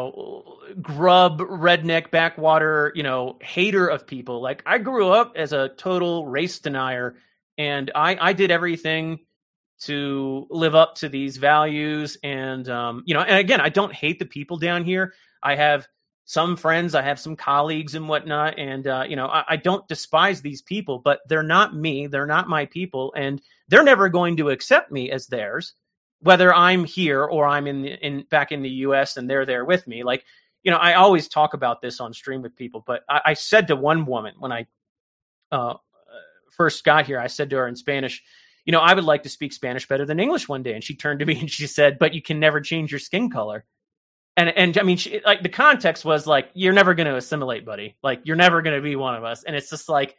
redneck backwater, hater of people. Like, I grew up as a total race denier, and I did everything to live up to these values. And, and again, I don't hate the people down here. I have some friends, I have some colleagues and whatnot. And, I don't despise these people, but they're not me. They're not my people. And they're never going to accept me as theirs, whether I'm here or I'm back in the US and they're there with me. Like, I always talk about this on stream with people, but I said to one woman when I first got here, I said to her in Spanish, I would like to speak Spanish better than English one day. And she turned to me and she said, but you can never change your skin color. And I mean, the context was like, you're never going to assimilate, buddy. Like, you're never going to be one of us. And it's just like,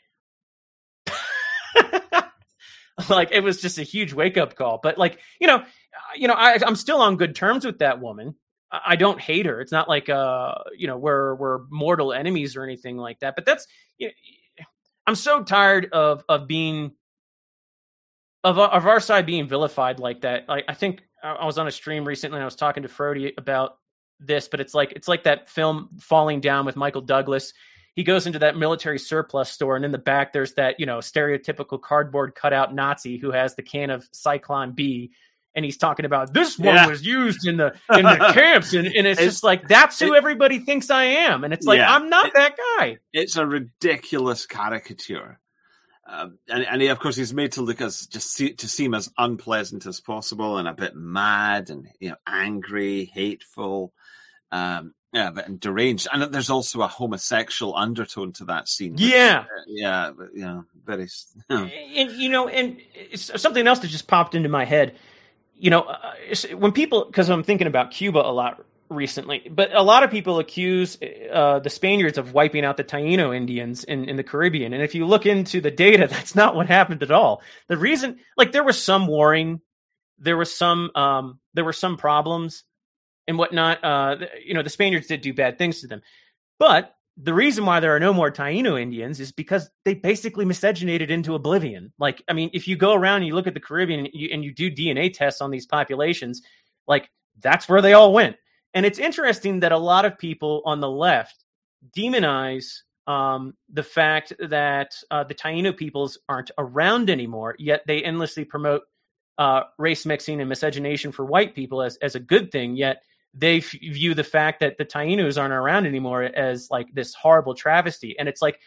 like, it was just a huge wake up call. But like, I'm still on good terms with that woman. I don't hate her. It's not like, we're mortal enemies or anything like that. But that's, I'm so tired of being, of our side being vilified like that. Like, I think I was on a stream recently and I was talking to Frody about this, but it's like that film Falling Down with Michael Douglas. He goes into that military surplus store, and in the back there's that, stereotypical cardboard cutout Nazi who has the can of Zyklon B, and he's talking about this one was used in the camps, and it's just like, that's who everybody thinks I am, and it's like, I'm not that guy. It's a ridiculous caricature. And he, of course, he's made to look to seem as unpleasant as possible, and a bit mad, and angry, hateful, and deranged. And there's also a homosexual undertone to that scene. Which, very. And it's something else that just popped into my head. When people, because I'm thinking about Cuba a lot recently, but a lot of people accuse the Spaniards of wiping out the Taino Indians in the Caribbean. And if you look into the data, that's not what happened at all. The reason, like, there was some warring, there were some problems and whatnot. The Spaniards did do bad things to them, but the reason why there are no more Taino Indians is because they basically miscegenated into oblivion. Like, I mean, if you go around and you look at the Caribbean and you do DNA tests on these populations, like, that's where they all went. And it's interesting that a lot of people on the left demonize the fact that the Taino peoples aren't around anymore, yet they endlessly promote race mixing and miscegenation for white people as a good thing, yet they view the fact that the Tainos aren't around anymore as like this horrible travesty. And it's like,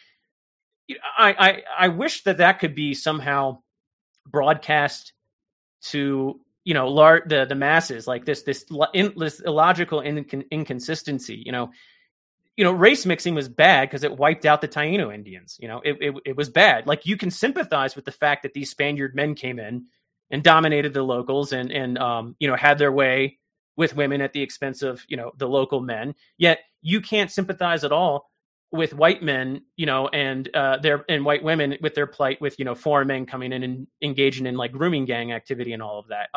I wish that could be somehow broadcast to the masses, like this illogical inconsistency. Race mixing was bad because it wiped out the Taino Indians. It was bad. Like, you can sympathize with the fact that these Spaniard men came in and dominated the locals and had their way with women at the expense of the local men. Yet you can't sympathize at all with white men, and white women with their plight, with foreign men coming in and engaging in like grooming gang activity and all of that.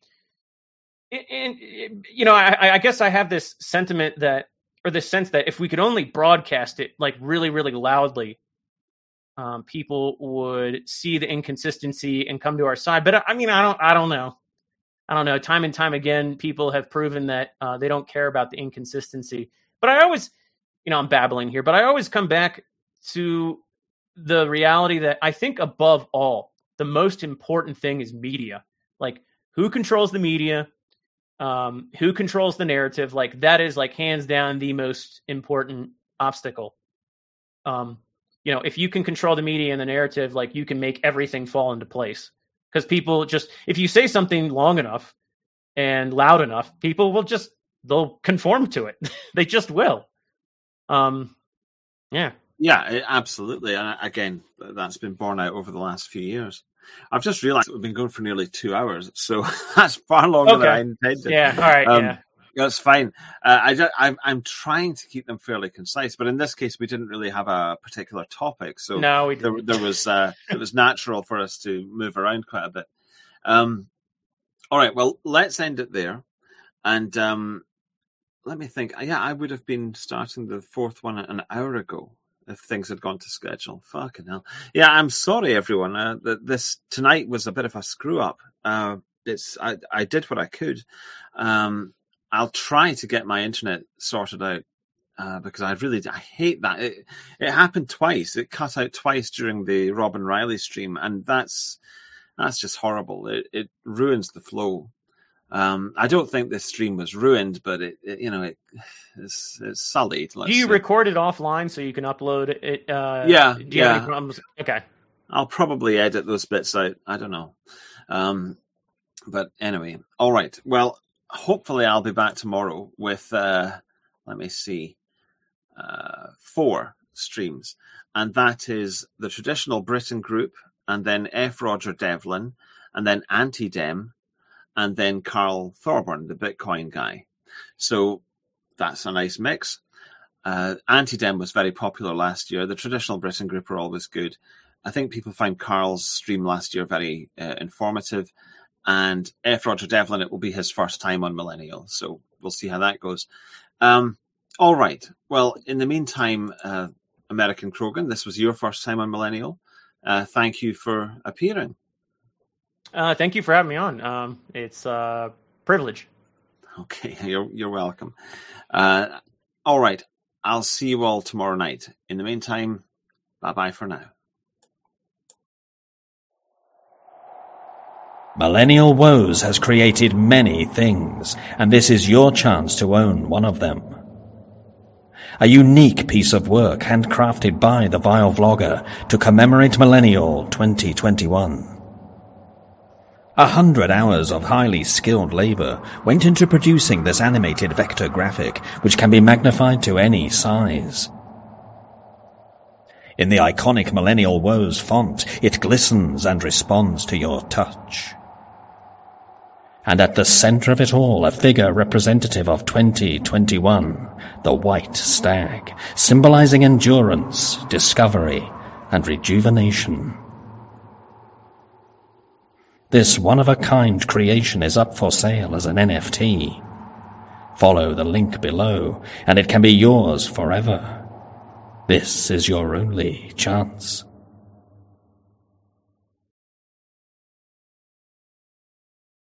I guess I have this sentiment this sense that if we could only broadcast it like really, really loudly, people would see the inconsistency and come to our side. But I mean, I don't know. Time and time again, people have proven that they don't care about the inconsistency. But I always, I'm babbling here, but I always come back to the reality that I think above all, the most important thing is media. Like, who controls the media? Who controls the narrative? Like, that is like hands down the most important obstacle. If you can control the media and the narrative, like, you can make everything fall into place. Because people if you say something long enough and loud enough, people will they'll conform to it. They just will. Yeah, absolutely. And again, that's been borne out over the last few years. I've just realized we've been going for nearly 2 hours, so that's far longer than I intended. Yeah, all right, That's fine. I'm trying to keep them fairly concise, but in this case, we didn't really have a particular topic, so no, we didn't. There was it was natural for us to move around quite a bit. All right, well, let's end it there. And let me think. Yeah, I would have been starting the fourth one an hour ago if things had gone to schedule. Fucking hell. Yeah, I'm sorry, everyone. This tonight was a bit of a screw up. I did what I could. I'll try to get my internet sorted out because I hate that. It happened twice. It cut out twice during the Robin Riley stream, and that's just horrible. It ruins the flow. I don't think this stream was ruined, but it's sullied. Do you record it offline so you can upload it? Yeah. Do you have any problems? Okay. I'll probably edit those bits out. I don't know. But anyway, all right. Well, hopefully I'll be back tomorrow with, let me see, 4 streams. And that is the Traditional Britain group, and then F. Roger Devlin, and then Anti-Dem, and then Carl Thorburn, the Bitcoin guy. So that's a nice mix. Anti-Dem was very popular last year. The Traditional Britain group are always good. I think people find Carl's stream last year very informative. And F. Roger Devlin, it will be his first time on Millennial. So we'll see how that goes. All right. Well, in the meantime, American Krogan, this was your first time on Millennial. Thank you for appearing. Thank you for having me on. It's a privilege. Okay, you're welcome. All right. I'll see you all tomorrow night. In the meantime, bye-bye for now. Millennial Woes has created many things, and this is your chance to own one of them. A unique piece of work handcrafted by the Vile Vlogger to commemorate Millennial 2021. 100 hours of highly skilled labor went into producing this animated vector graphic, which can be magnified to any size. In the iconic Millennial Woes font, it glistens and responds to your touch. And at the center of it all, a figure representative of 2021, the White Stag, symbolizing endurance, discovery, and rejuvenation. This one-of-a-kind creation is up for sale as an NFT. Follow the link below, and it can be yours forever. This is your only chance.